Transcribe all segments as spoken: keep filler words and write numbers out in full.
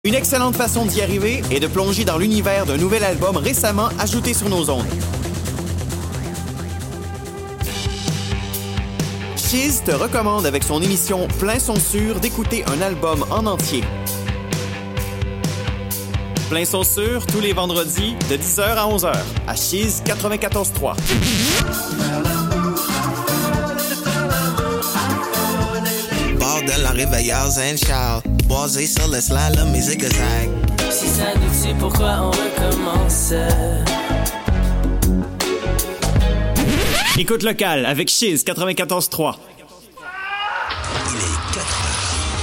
Une excellente façon d'y arriver est de plonger dans l'univers d'un nouvel album récemment ajouté sur nos ondes. Chiz te recommande avec son émission Plein son sûr d'écouter un album en entier. Plein son sûr tous les vendredis de dix heures à onze heures à Chiz quatre-vingt-quatorze trois. Bord de la réveilleuse and Charles. Boisé sur le slide, la musique zag. Si ça nous tue, pourquoi on recommence? Écoute locale avec Chiz quatre-vingt-quatorze trois. Il est quatre heures.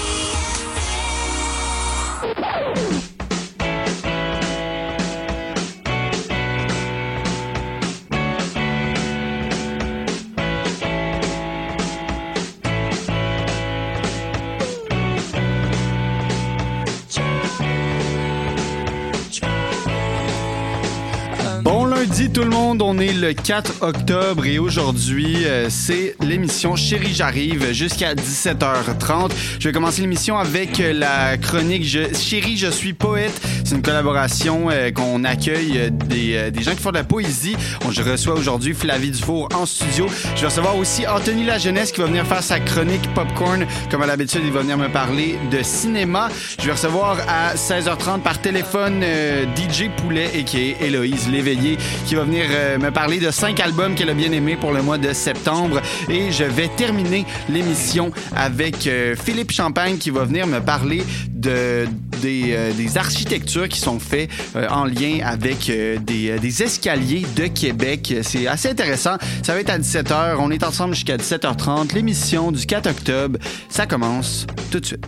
Lundi tout le monde, on est le quatre octobre et aujourd'hui, euh, c'est l'émission Chérie j'arrive jusqu'à dix-sept heures trente. Je vais commencer l'émission avec la chronique je, Chérie je suis poète. C'est une collaboration euh, qu'on accueille euh, des, euh, des gens qui font de la poésie. On, je reçois aujourd'hui Flavie Dufour en studio. Je vais recevoir aussi Anthony Lajeunesse qui va venir faire sa chronique Popcorn. Comme à l'habitude, il va venir me parler de cinéma. Je vais recevoir à seize heures trente par téléphone euh, D J Poulet et qui est Héloïse Léveillé, qui va venir euh, me parler de cinq albums qu'elle a bien aimés pour le mois de septembre. Et je vais terminer l'émission avec euh, Philippe Champagne qui va venir me parler de, des, euh, des architectures qui sont faites euh, en lien avec euh, des, euh, des escaliers de Québec. C'est assez intéressant. Ça va être à dix-sept heures. On est ensemble jusqu'à dix-sept heures trente. L'émission du quatre octobre, ça commence tout de suite.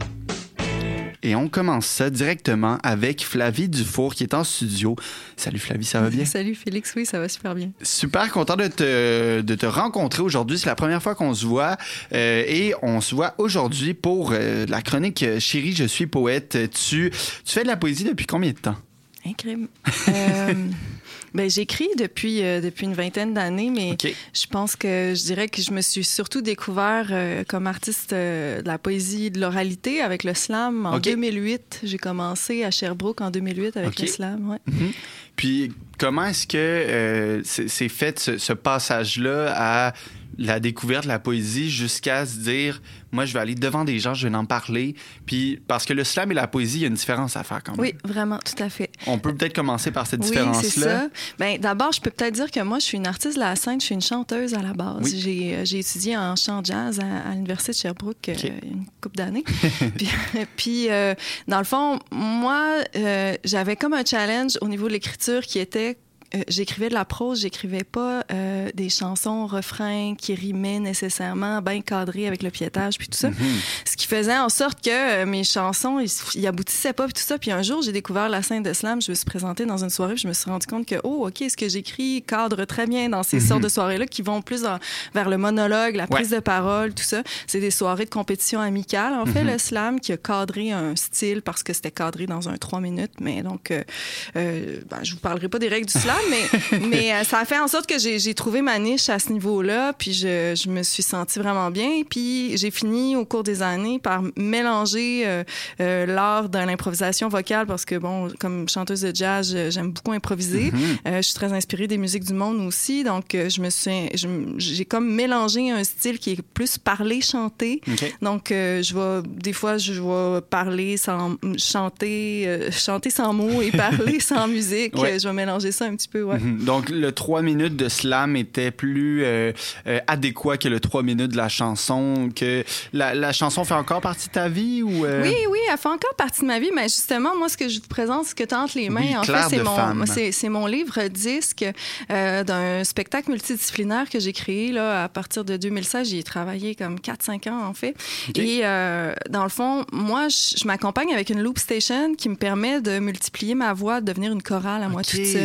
Et on commence ça directement avec Flavie Dufour qui est en studio. Salut Flavie, ça va bien? Salut Félix, oui, ça va super bien. Super content de te, de te rencontrer aujourd'hui. C'est la première fois qu'on se voit euh, et on se voit aujourd'hui pour euh, la chronique Chérie, je suis poète. Tu, tu fais de la poésie depuis combien de temps? Un crime. euh, ben, j'écris depuis, euh, depuis une vingtaine d'années, mais okay. Je pense que je dirais que je me suis surtout découvert euh, comme artiste euh, de la poésie de l'oralité avec le slam en okay. deux mille huit. J'ai commencé à Sherbrooke en deux mille huit avec okay. le slam. Ouais. Mm-hmm. Puis comment est-ce que euh, c'est, c'est fait ce, ce passage-là à la découverte de la poésie jusqu'à se dire, moi, je vais aller devant des gens, je vais en parler. Puis, parce que le slam et la poésie, il y a une différence à faire quand même. Oui, vraiment, tout à fait. On peut peut-être commencer par cette oui, différence-là. Oui, c'est ça. Bien, d'abord, je peux peut-être dire que moi, je suis une artiste de la scène, je suis une chanteuse à la base. Oui. J'ai, j'ai étudié en chant jazz à, à l'Université de Sherbrooke okay. euh, une couple d'années. puis, puis euh, dans le fond, moi, euh, j'avais comme un challenge au niveau de l'écriture qui était Euh, j'écrivais de la prose, j'écrivais pas euh, des chansons, refrains qui rimaient nécessairement, bien cadrés avec le piétage puis tout ça. Mm-hmm. Ce qui faisait en sorte que euh, mes chansons, ils, ils aboutissaient pas puis tout ça. Puis un jour, j'ai découvert la scène de slam, je me suis présentée dans une soirée puis je me suis rendu compte que, oh, OK, ce que j'écris cadre très bien dans ces mm-hmm. sortes de soirées-là qui vont plus en, vers le monologue, la prise ouais. de parole, tout ça. C'est des soirées de compétition amicale, en fait, mm-hmm. le slam qui a cadré un style parce que c'était cadré dans un trois minutes. Mais donc, euh, euh, ben, je vous parlerai pas des règles du slam, mais, mais euh, ça a fait en sorte que j'ai, j'ai trouvé ma niche à ce niveau-là, puis je, je me suis sentie vraiment bien. Puis j'ai fini au cours des années par mélanger euh, euh, l'art de l'improvisation vocale parce que, bon, comme chanteuse de jazz, j'aime beaucoup improviser. Mm-hmm. Euh, je suis très inspirée des musiques du monde aussi, donc euh, je me suis, je, j'ai comme mélangé un style qui est plus parler-chanter. Okay. Donc, euh, je vais, des fois, je vais parler sans chanter, euh, chanter sans mots et parler sans musique. Ouais. Je vais mélanger ça un petit peu, ouais. Mm-hmm. Donc, le trois minutes de slam était plus euh, euh, adéquat que le trois minutes de la chanson. Que la, la chanson fait encore partie de ta vie? Ou euh... Oui, oui, elle fait encore partie de ma vie. Mais justement, moi, ce que je vous présente, ce que tu as entre les mains, oui, en fait, c'est mon, c'est, c'est mon livre-disque euh, d'un spectacle multidisciplinaire que j'ai créé là, à partir de deux mille seize. J'y ai travaillé comme quatre cinq ans, en fait. Okay. Et euh, dans le fond, moi, je, je m'accompagne avec une loop station qui me permet de multiplier ma voix, de devenir une chorale à moi okay. toute seule.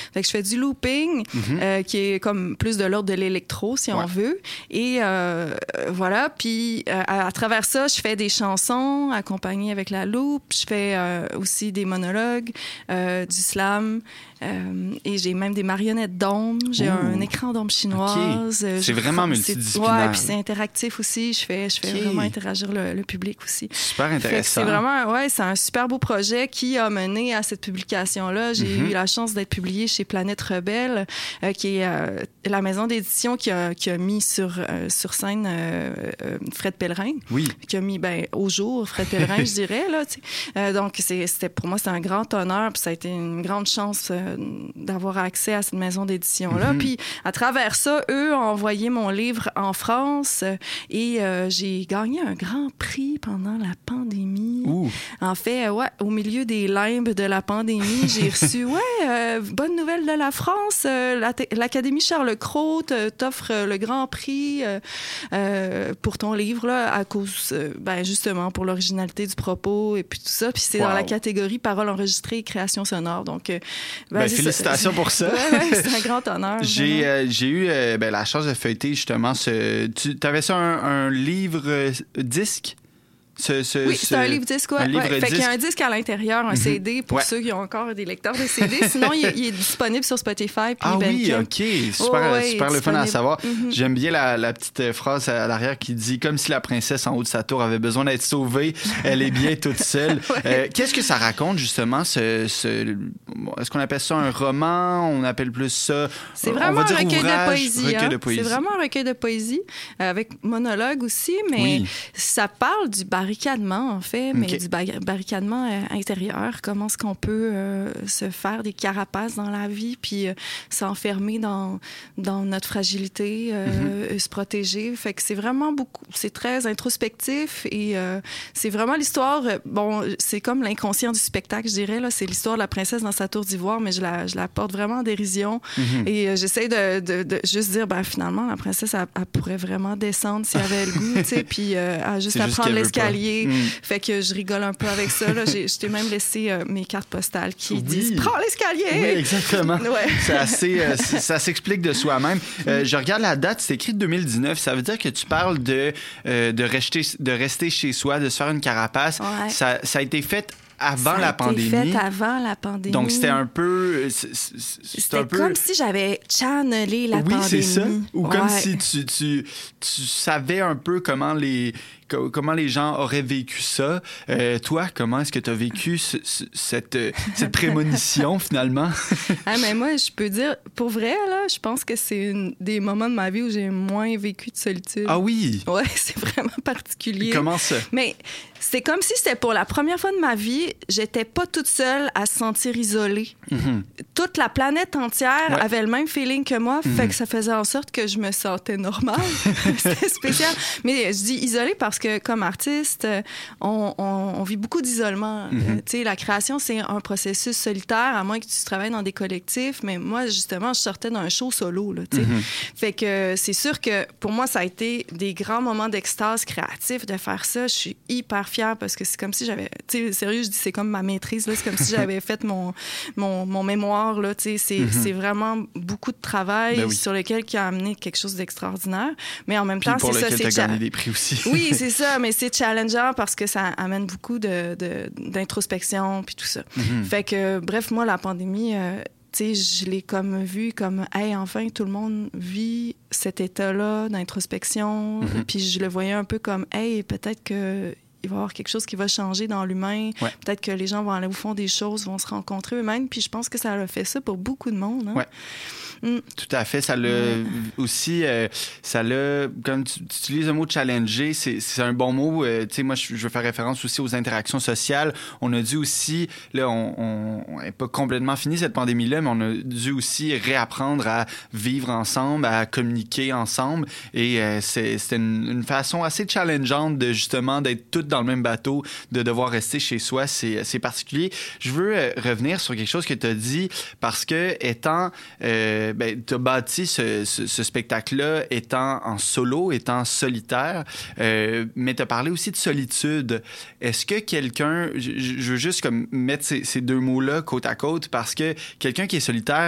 Fait que je fais du looping, mm-hmm. euh, qui est comme plus de l'ordre de l'électro, si ouais. on veut. Et euh, voilà, puis euh, à, à travers ça, je fais des chansons accompagnées avec la loupe. Je fais euh, aussi des monologues, euh, du slam. Euh, et j'ai même des marionnettes d'ombre. J'ai Ouh. un écran d'ombre chinoise. Okay. C'est vraiment multidisciplinaire. Ouais, puis c'est interactif aussi. Je fais, je fais okay. vraiment interagir le, le public aussi. Super intéressant. C'est vraiment, ouais, c'est un super beau projet qui a mené à cette publication-là. J'ai mm-hmm. eu la chance d'être publiée chez Planète Rebelle, euh, qui est euh, la maison d'édition qui a, qui a mis sur, euh, sur scène euh, euh, Fred Pellerin. Oui. Qui a mis, ben, au jour Fred Pellerin, je dirais, là, tu sais. Euh, donc, c'est, c'était, pour moi, c'est un grand honneur, puis ça a été une grande chance euh, d'avoir accès à cette maison d'édition-là. Mm-hmm. Puis, à travers ça, eux ont envoyé mon livre en France euh, et euh, j'ai gagné un grand prix pendant la pandémie. Ouh. En fait, ouais, au milieu des limbes de la pandémie, j'ai reçu, ouais, euh, bonne nouvelle de la France, euh, la t- l'Académie Charles-Cros t'offre euh, le grand prix euh, euh, pour ton livre, là, à cause, euh, ben, justement, pour l'originalité du propos et puis tout ça. Puis c'est wow. dans la catégorie paroles enregistrées et création sonore. Donc, euh, ben, ben, félicitations ça. pour ça. Ouais, ouais, c'est un grand honneur. J'ai, euh, j'ai eu euh, ben, la chance de feuilleter justement ce. Tu avais ça un, un livre euh, disque? Ce, ce, oui, ce... c'est un livre disque, ouais. Un livre ouais. Fait disque. qu'il y a un disque à l'intérieur, un mm-hmm. C D pour ouais. ceux qui ont encore des lecteurs de C D. Sinon, il, il est disponible sur Spotify. Puis ah Bandcamp. oui, OK. Super, oh, ouais, super le fun à savoir. Mm-hmm. J'aime bien la, la petite phrase à l'arrière qui dit « Comme si la princesse en haut de sa tour avait besoin d'être sauvée, elle est bien toute seule. ouais. » euh, Qu'est-ce que ça raconte, justement, ce, ce... Est-ce qu'on appelle ça un roman? On appelle plus ça... C'est vraiment un recueil, ouvrage, de poésie, recueil hein? de poésie. C'est vraiment un recueil de poésie, euh, avec monologue aussi, mais oui. ça parle du barricadement, en fait, mais okay. du bar- barricadement euh, intérieur. Comment est-ce qu'on peut euh, se faire des carapaces dans la vie, puis euh, s'enfermer dans, dans notre fragilité, euh, mm-hmm. se protéger. Fait que c'est vraiment beaucoup... C'est très introspectif et euh, c'est vraiment l'histoire... Bon, c'est comme l'inconscient du spectacle, je dirais. Là. C'est l'histoire de la princesse dans sa tour d'ivoire, mais je la, je la porte vraiment en dérision. Mm-hmm. Et euh, j'essaie de, de, de juste dire, ben, finalement, la princesse, elle, elle pourrait vraiment descendre si elle avait le goût, tu sais, puis euh, à juste c'est apprendre juste l'escalier. Mm. Fait que je rigole un peu avec ça. Là. J'ai, je t'ai même laissé euh, mes cartes postales qui oui. disent « Prends l'escalier! » Oui, exactement. Ouais. C'est assez, euh, ça s'explique de soi-même. Euh, je regarde la date, c'est écrit deux mille dix-neuf. Ça veut dire que tu parles de, euh, de, rester, de rester chez soi, de se faire une carapace. Ouais. Ça, ça a été fait avant ça la a pandémie. été fait avant la pandémie. Donc, c'était un peu... C'est, c'est, c'était un peu... comme si j'avais channelé la oui, pandémie. Oui, c'est ça. Ou ouais. comme si tu, tu, tu savais un peu comment les... comment les gens auraient vécu ça. Euh, toi, comment est-ce que tu as vécu ce, ce, cette, cette prémonition, finalement? Ah, mais moi, je peux dire, pour vrai, là, je pense que c'est une, des moments de ma vie où j'ai moins vécu de solitude. Ah oui? Ouais, c'est vraiment particulier. Comment ça? Mais c'est comme si c'était pour la première fois de ma vie, j'étais pas toute seule à se sentir isolée. Mm-hmm. Toute la planète entière ouais. avait le même feeling que moi, mm-hmm. fait que ça faisait en sorte que je me sentais normale. C'était spécial. Mais je dis isolée parce que comme artiste, on, on, on vit beaucoup d'isolement. Mm-hmm. Euh, tu sais, la création, c'est un processus solitaire, à moins que tu travailles dans des collectifs. Mais moi, justement, je sortais d'un show solo. Là, tu sais. Mm-hmm. Fait que c'est sûr que pour moi, ça a été des grands moments d'extase créatif de faire ça. Je suis hyper fière parce que c'est comme si j'avais... Tu sais, sérieux, je dis c'est comme ma maîtrise. Là. C'est comme si j'avais fait mon, mon, mon mémoire. Là, tu sais. C'est, mm-hmm. c'est vraiment beaucoup de travail ben oui. sur lequel qui a amené quelque chose d'extraordinaire. Mais en même Puis temps, pour c'est lequel ça. T'as c'est gagné des prix aussi. Oui, c'est ça, mais c'est challengeant parce que ça amène beaucoup de, de, d'introspection puis tout ça. Mm-hmm. Fait que, bref, moi, la pandémie, euh, tu sais, je l'ai comme vu comme, hey, enfin, tout le monde vit cet état-là d'introspection. Mm-hmm. Puis je le voyais un peu comme, hey, peut-être que il va y avoir quelque chose qui va changer dans l'humain. Ouais. Peut-être que les gens vont aller au fond des choses, vont se rencontrer eux-mêmes. Puis je pense que ça a fait ça pour beaucoup de monde. Hein? Ouais. Mm. Tout à fait. Ça l'a mm. aussi... Euh, ça l'a... Comme tu, tu utilises le mot « challenger », c'est, c'est un bon mot. Euh, tu sais, moi, je, je veux faire référence aussi aux interactions sociales. On a dû aussi... Là, on n'est pas complètement fini, cette pandémie-là, mais on a dû aussi réapprendre à vivre ensemble, à communiquer ensemble. Et euh, c'est, c'était une, une façon assez challengeante de, justement, d'être toutes dans le même bateau, de devoir rester chez soi. C'est, c'est particulier. Je veux euh, revenir sur quelque chose que tu as dit, parce que, étant... Euh, ben, tu as bâti ce, ce, ce spectacle-là étant en solo, étant solitaire, euh, mais tu as parlé aussi de solitude. Est-ce que quelqu'un... Je, je veux juste comme mettre ces, ces deux mots-là côte à côte, parce que quelqu'un qui est solitaire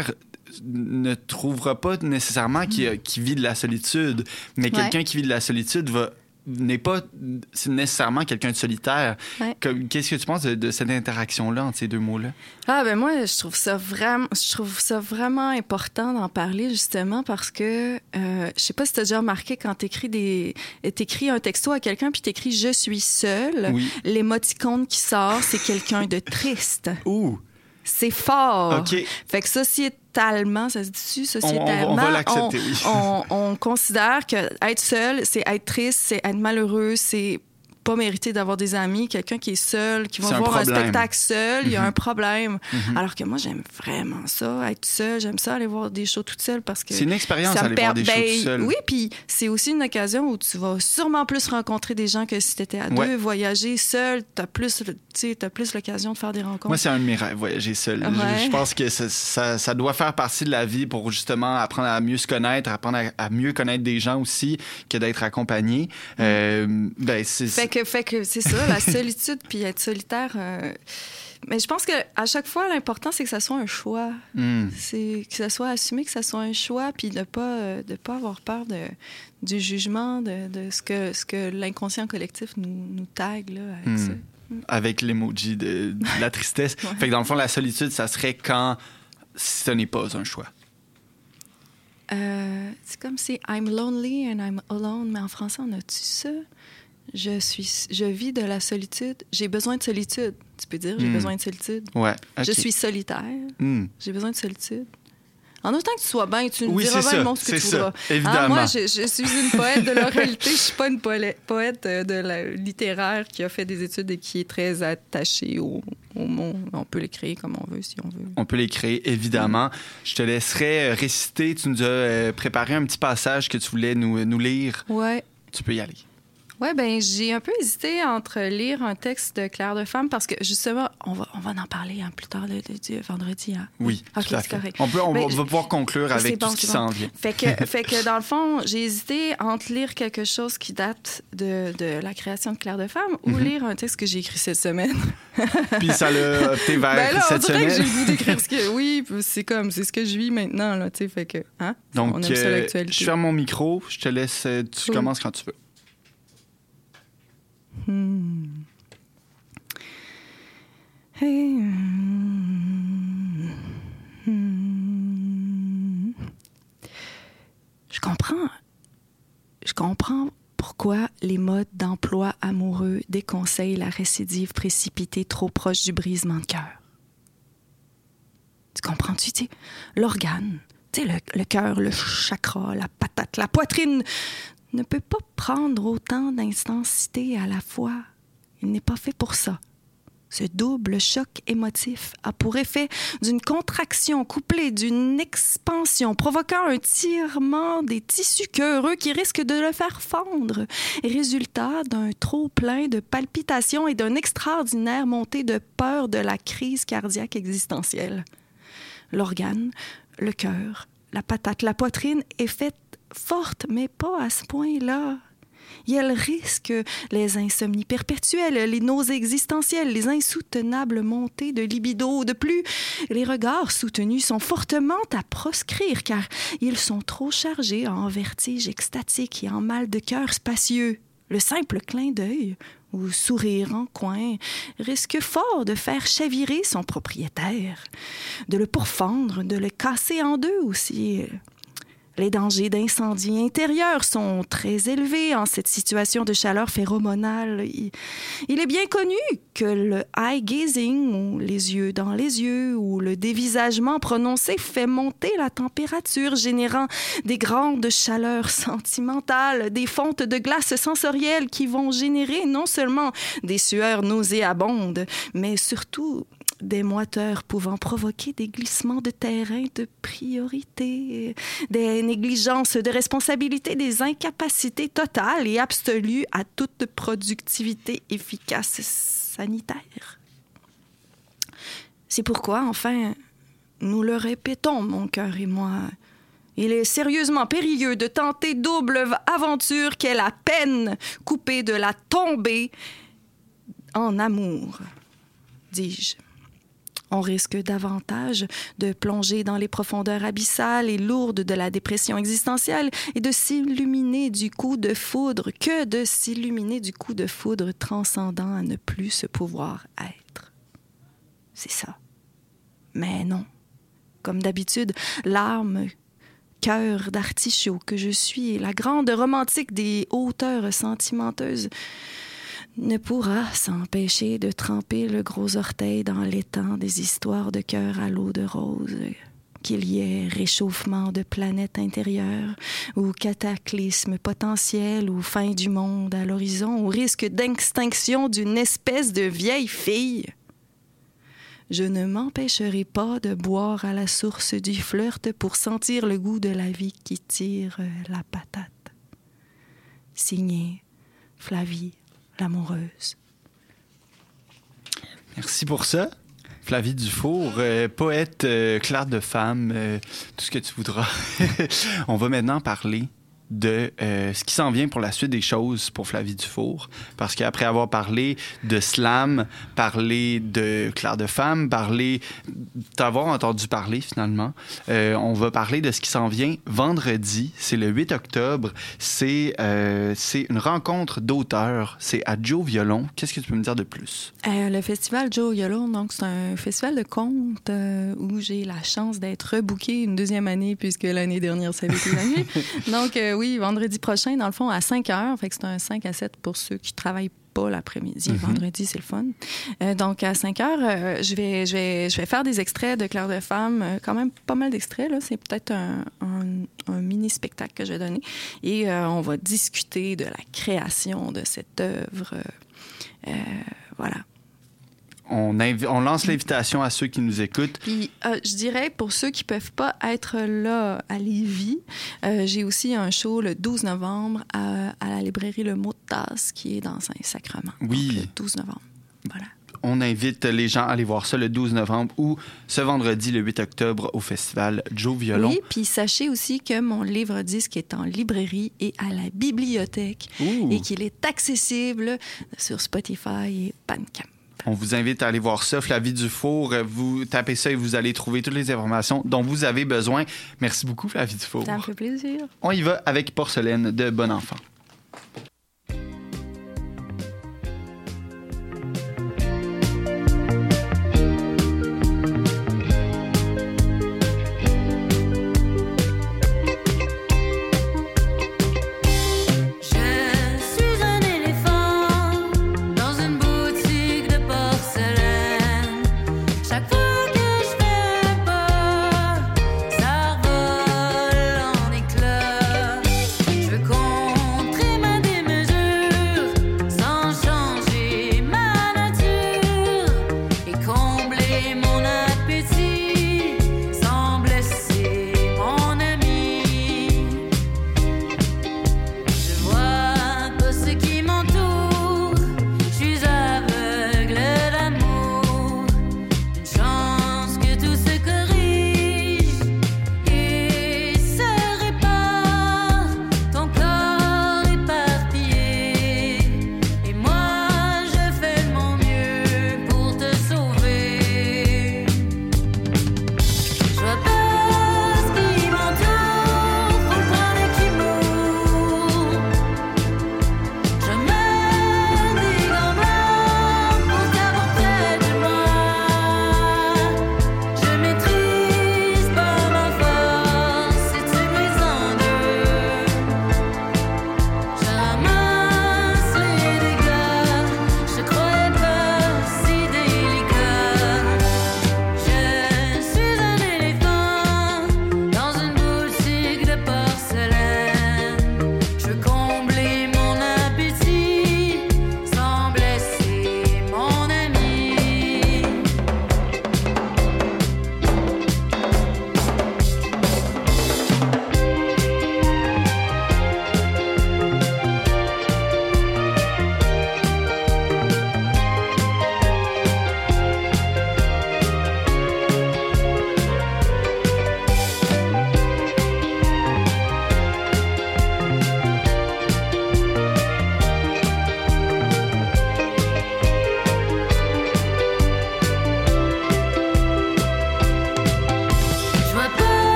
ne trouvera pas nécessairement qui, qui vit de la solitude, mais Ouais. quelqu'un qui vit de la solitude va n'est pas c'est nécessairement quelqu'un de solitaire. Ouais. Comme, qu'est-ce que tu penses de, de cette interaction-là entre ces deux mots-là? Ah ben moi, je trouve ça vraiment, je trouve ça vraiment important d'en parler justement parce que euh, je sais pas si t'as déjà remarqué quand t'écris des, t'écris un texto à quelqu'un puis t'écris je suis seule, Oui. l'émoticône qui sort c'est quelqu'un de triste. Ouh! C'est fort. OK. Fait que sociétalement, ça se dit-tu, sociétalement, On- on va- on va l'accepter, on, oui. on, on considère que être seul, c'est être triste, c'est être malheureux, c'est pas mériter d'avoir des amis. Quelqu'un qui est seul, qui va C'est un voir un, problème. spectacle seul, il y a Mhm. un problème. Mhm. Alors que moi, j'aime vraiment ça, être seul. J'aime ça, aller voir des shows toute seule parce que C'est une expérience ça me aller voir des per- shows ben, tout seul. Oui, puis c'est aussi une occasion où tu vas sûrement plus rencontrer des gens que si tu étais à Ouais. deux. Voyager seul, tu as plus, tu sais, t'as plus l'occasion de faire des rencontres. Moi, c'est un de mes rêves, voyager seul. Ouais. Je, je pense que ça, ça, ça doit faire partie de la vie pour justement apprendre à mieux se connaître, apprendre à, à mieux connaître des gens aussi que d'être accompagné. Euh, ben, c'est, Fait que, fait que c'est ça, la solitude puis être solitaire. euh, Mais je pense que à chaque fois, l'important, c'est que ça soit un choix. Hmm. C'est que ça soit assumé, que ça soit un choix, puis de pas euh, de pas avoir peur de, du jugement, de, de ce que ce que l'inconscient collectif nous, nous tag là, avec Hmm. ça. Avec l'emoji de, de la tristesse. Ouais. Fait que dans le fond, la solitude, ça serait quand ce n'est pas un choix. Euh, c'est comme si I'm lonely and I'm alone, mais en français, on a-tu ça? Je suis, je vis de la solitude. J'ai besoin de solitude. Tu peux dire, j'ai Hmm. besoin de solitude. Ouais. ok. Je suis solitaire. Hmm. J'ai besoin de solitude. En autant que tu sois bien, tu nous Oui, diras c'est bien le ça, monde ce que c'est tu ça, voudras. évidemment. Ah, moi, je, je suis une poète de l'oralité. Je suis pas une poète, poète euh, de la littéraire qui a fait des études et qui est très attachée au, au mot. On peut l'écrire comme on veut, si on veut. On peut les créer, évidemment. Je te laisserai euh, réciter. Tu nous as euh, préparé un petit passage que tu voulais nous, nous lire. Ouais. Tu peux y aller. Ouais, ben j'ai un peu hésité entre lire un texte de Claire de Femme parce que justement, on va, on va en parler hein, plus tard le, le- le vendredi. Hein. Oui, Ok, tout à c'est fait. correct. On, peut, on Ben, va, je- va pouvoir conclure avec C'est tout bon, ce qui c'est bon. s'en vient. Fait que, fait que dans le fond, j'ai hésité entre lire quelque chose qui date de, de la création de Claire de Femme ou Mhm. lire un texte que j'ai écrit cette semaine. Puis ça l'a opté vers Ben là, on cette dirait que j'ai semaine. le goût d'écrire ce que... Oui, c'est comme, c'est ce que je vis maintenant, là, tu sais, fait que, hein? Donc, on aime ça, euh, l'actualité. je ferme mon micro. Je te laisse. euh, Tu Cool. commences quand tu veux. Hmm. Hey, hmm. Hmm. Je comprends. Je comprends pourquoi les modes d'emploi amoureux déconseillent la récidive précipitée trop proche du brisement de cœur. Tu comprends-tu, tu sais, l'organe, tu sais, le, le cœur, le chakra, la patate, la poitrine ne peut pas prendre autant d'intensité à la fois. Il n'est pas fait pour ça. Ce double choc émotif a pour effet d'une contraction couplée d'une expansion provoquant un tirement des tissus cœureux qui risque de le faire fondre, résultat d'un trop-plein de palpitations et d'une extraordinaire montée de peur de la crise cardiaque existentielle. L'organe, le cœur, la patate, la poitrine est faite forte, mais pas à ce point-là. Et elle risque les insomnies perpétuelles, les nausées existentielles, les insoutenables montées de libido. De plus, les regards soutenus sont fortement à proscrire car ils sont trop chargés en vertige extatique et en mal de cœur spacieux. Le simple clin d'œil ou sourire en coin risque fort de faire chavirer son propriétaire, de le pourfendre, de le casser en deux aussi. Les dangers d'incendie intérieur sont très élevés en cette situation de chaleur phéromonale. Il, il est bien connu que le eye gazing, ou les yeux dans les yeux, ou le dévisagement prononcé fait monter la température, générant des grandes chaleurs sentimentales, des fontes de glace sensorielles qui vont générer non seulement des sueurs nauséabondes, mais surtout des moiteurs pouvant provoquer des glissements de terrain de priorité, des négligences de responsabilité, des incapacités totales et absolues à toute productivité efficace sanitaire. C'est pourquoi, enfin, nous le répétons, mon cœur et moi, il est sérieusement périlleux de tenter double aventure qu'est la peine coupée de la tombée en amour, dis-je. On risque davantage de plonger dans les profondeurs abyssales et lourdes de la dépression existentielle et de s'illuminer du coup de foudre que de s'illuminer du coup de foudre transcendant à ne plus se pouvoir être. C'est ça. Mais non. Comme d'habitude, l'âme, cœur d'artichaut que je suis, la grande romantique des hauteurs sentimenteuses, ne pourra s'empêcher de tremper le gros orteil dans l'étang des histoires de cœur à l'eau de rose. Qu'il y ait réchauffement de planète intérieure, ou cataclysme potentiel, ou fin du monde à l'horizon, ou risque d'extinction d'une espèce de vieille fille. Je ne m'empêcherai pas de boire à la source du flirt pour sentir le goût de la vie qui tire la patate. Signé Flavie l'amoureuse. Merci pour ça. Flavie Dufour, euh, poète, euh, clair de femme, euh, tout ce que tu voudras. On va maintenant parler de euh, ce qui s'en vient pour la suite des choses pour Flavie Dufour. Parce qu'après avoir parlé de slam, parlé de clair de femme, parlé t'avoir entendu parler finalement, euh, on va parler de ce qui s'en vient vendredi. C'est le huit octobre. C'est, euh, c'est une rencontre d'auteurs. C'est à Joe Violon. Qu'est-ce que tu peux me dire de plus? Euh, le festival Joe Violon, donc c'est un festival de contes euh, où j'ai la chance d'être rebookée une deuxième année puisque l'année dernière, ça avait été l'année. Donc, euh, oui, vendredi prochain, dans le fond, à cinq heures. Fait que c'est un cinq à sept pour ceux qui travaillent pas l'après-midi. Mm-hmm. Vendredi, c'est le fun. Euh, donc, à cinq heures, euh, je, vais, je, vais, je vais faire des extraits de Clair de femme. Euh, quand même pas mal d'extraits, là. C'est peut-être un, un, un mini-spectacle que je vais donner. Et euh, on va discuter de la création de cette œuvre. Euh, voilà. On, inv- on lance l'invitation à ceux qui nous écoutent. Puis, euh, je dirais, pour ceux qui ne peuvent pas être là à Lévis, euh, j'ai aussi un show le douze novembre à, à la librairie Le Mot de Tasse, qui est dans Saint-Sacrement. Oui. Donc, le douze novembre. Voilà. On invite les gens à aller voir ça le douze novembre ou ce vendredi, le huit octobre, au festival Joe Violon. Oui, puis sachez aussi que mon livre-disque est en librairie et à la bibliothèque. Ouh. Et qu'il est accessible sur Spotify et Bandcamp. On vous invite à aller voir ça. Flavie Dufour, vous tapez ça et vous allez trouver toutes les informations dont vous avez besoin. Merci beaucoup, Flavie Dufour. Ça me fait plaisir. On y va avec Porcelaine de Bon Enfant. Je compte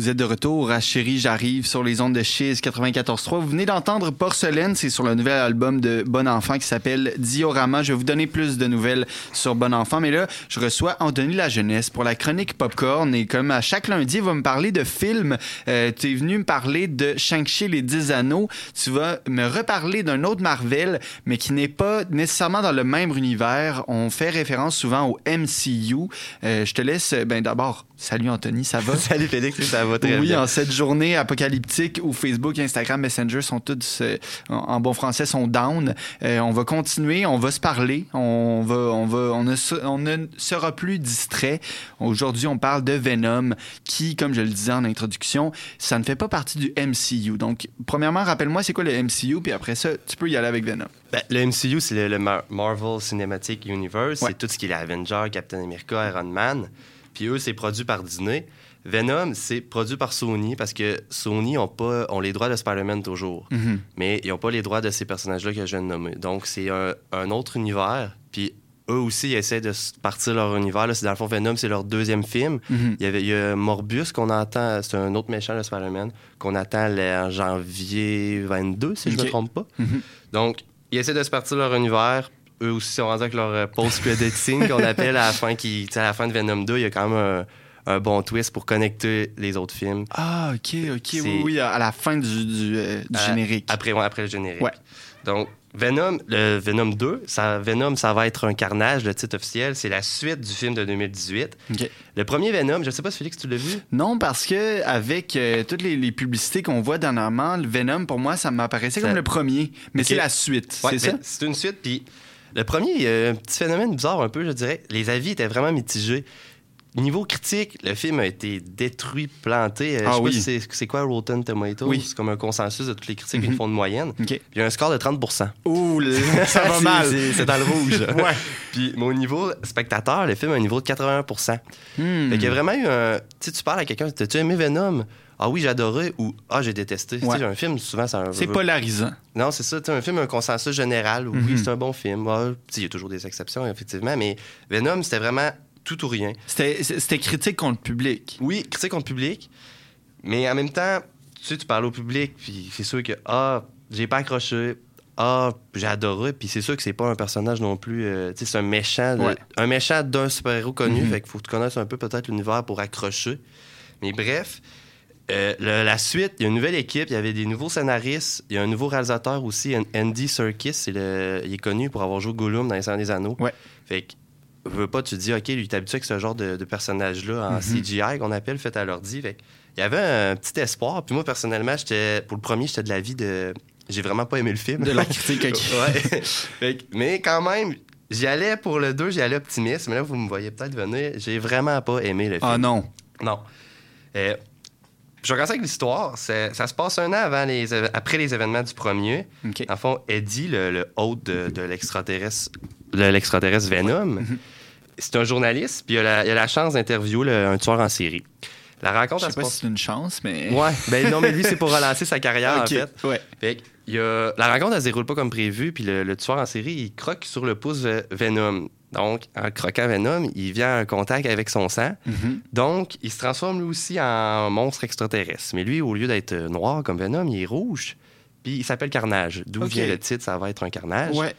êtes de retour à Chérie, j'arrive sur les ondes de Chiz quatre-vingt-quatorze trois. Vous venez d'entendre Porcelaine, c'est sur le nouvel album de Bon Enfant qui s'appelle Diorama. Je vais vous donner plus de nouvelles sur Bon Enfant, mais là, je reçois Anthony Lajeunesse pour la chronique Popcorn et comme à chaque lundi, il va me parler de films. Euh, tu es venu me parler de Shang-Chi les dix anneaux. Tu vas me reparler d'un autre Marvel, mais qui n'est pas nécessairement dans le même univers. On fait référence souvent au M C U. Euh, je te laisse, ben d'abord, salut Anthony, ça va? Salut Félix, ça va très oui, bien. Oui, en cette journée apocalyptique où Facebook, Instagram, Messenger sont tous, euh, en bon français, sont down. Euh, on va continuer, on va se parler, on va, on va, on ne, on ne sera plus distrait. Aujourd'hui, on parle de Venom, qui, comme je le disais en introduction, ça ne fait pas partie du M C U. Donc, premièrement, rappelle-moi, c'est quoi le M C U, puis après ça, tu peux y aller avec Venom. Ben, le M C U, c'est le, le Mar- Marvel Cinematic Universe. Ouais. C'est tout ce qui est les Avengers, Captain America, Iron Man. Puis eux, c'est produit par Disney. Venom, c'est produit par Sony parce que Sony ont, pas, ont les droits de Spider-Man toujours. Mm-hmm. Mais ils n'ont pas les droits de ces personnages-là que je viens de nommer. Donc, c'est un, un autre univers. Puis eux aussi, ils essaient de partir leur univers. Là, c'est, dans le fond, Venom, c'est leur deuxième film. Mm-hmm. Il y avait, il y a Morbius qu'on attend, c'est un autre méchant de Spider-Man, qu'on attend en janvier vingt-deux, si okay. je ne me trompe pas. Mm-hmm. Donc, ils essaient de se partir leur univers. Eux aussi sont rendus avec leur post-credit scene qu'on appelle à la fin, qui, à la fin de Venom deux. Il y a quand même un, un bon twist pour connecter les autres films. Ah, OK, OK. C'est, oui, oui, à la fin du, du, euh, du à, générique. Après, ouais, après le générique. Ouais. Donc, Venom, le Venom deux, ça, Venom, ça va être un carnage, le titre officiel. C'est la suite du film de deux mille dix-huit. Okay. Le premier Venom, je ne sais pas si Félix, tu l'as vu? Non, parce que avec euh, toutes les, les publicités qu'on voit dernièrement, le Venom, pour moi, ça m'apparaissait ça... comme le premier. Mais okay. c'est la suite, ouais, c'est ça? C'est une suite, puis le premier, il y a un petit phénomène bizarre un peu, je dirais. Les avis étaient vraiment mitigés. Niveau critique, le film a été détruit, planté. Euh, ah, je sais oui. pas si c'est, c'est quoi Rotten Tomatoes? Oui. C'est comme un consensus de toutes les critiques, mm-hmm. ils font de moyenne. Okay. Il y a un score de trente pour cent. Ouh, ça va mal. c'est, c'est, c'est dans le rouge. Ouais. Puis au niveau spectateur, le film a un niveau de quatre-vingts pour cent. Mm. Fait qu'il y a vraiment eu un... Tu sais, tu parles à quelqu'un, t'as-tu aimé Venom? Ah oui, j'ai adoré ou ah, j'ai détesté. Ouais. Tu sais, un film, souvent, ça... C'est veut... polarisant. Non, c'est ça. Tu sais, un film a un consensus général. Mm-hmm. Oui, c'est un bon film. Ah, il y a toujours des exceptions, effectivement. Mais Venom, c'était vraiment... tout ou rien. C'était, c'était critique contre le public. Oui, critique contre le public. Mais en même temps, tu sais, tu parles au public, puis c'est sûr que, ah, j'ai pas accroché, ah, j'ai adoré, puis c'est sûr que c'est pas un personnage non plus, euh, tu sais, c'est un méchant, de, ouais. un méchant d'un super-héros connu, mm-hmm. fait qu'il faut que tu connaisses un peu peut-être l'univers pour accrocher. Mais bref, euh, le, la suite, il y a une nouvelle équipe, il y avait des nouveaux scénaristes, il y a un nouveau réalisateur aussi, Andy Serkis, c'est le, il est connu pour avoir joué Gollum dans Les Seigneurs des Anneaux. Ouais. Fait que veux pas, tu te dis, OK, lui, il est habitué avec ce genre de, de personnage-là en mm-hmm. C G I qu'on appelle, fait à l'ordi. Fait il y avait un petit espoir. Puis moi, personnellement, j'étais pour le premier, j'étais de l'avis de... J'ai vraiment pas aimé le film. De la critique, OK. Ouais. Fait que, mais quand même, j'y allais pour le deux, j'y allais optimiste. Mais là, vous me voyez peut-être venir. J'ai vraiment pas aimé le film. Ah non? Non. Euh, je vais commencer avec l'histoire. C'est, ça se passe un an avant les, après les événements du premier. Okay. En fond, Eddie, le, le hôte de, de, l'extraterrestre, de l'extraterrestre Venom, ouais. c'est un journaliste, puis il a la, il a la chance d'interviewer le, un tueur en série. La rencontre, je sais pas passe... si c'est une chance, mais... Ouais, ben non, mais lui, c'est pour relancer sa carrière, okay. en fait. Ouais. Fait que, il y a... La rencontre, elle se déroule pas comme prévu, puis le, le tueur en série, il croque sur le pouce Venom. Donc, en croquant Venom, il vient en contact avec son sang. Mm-hmm. Donc, il se transforme lui aussi en monstre extraterrestre. Mais lui, au lieu d'être noir comme Venom, il est rouge. Puis il s'appelle Carnage. D'où okay. vient le titre, ça va être un carnage. Ouais.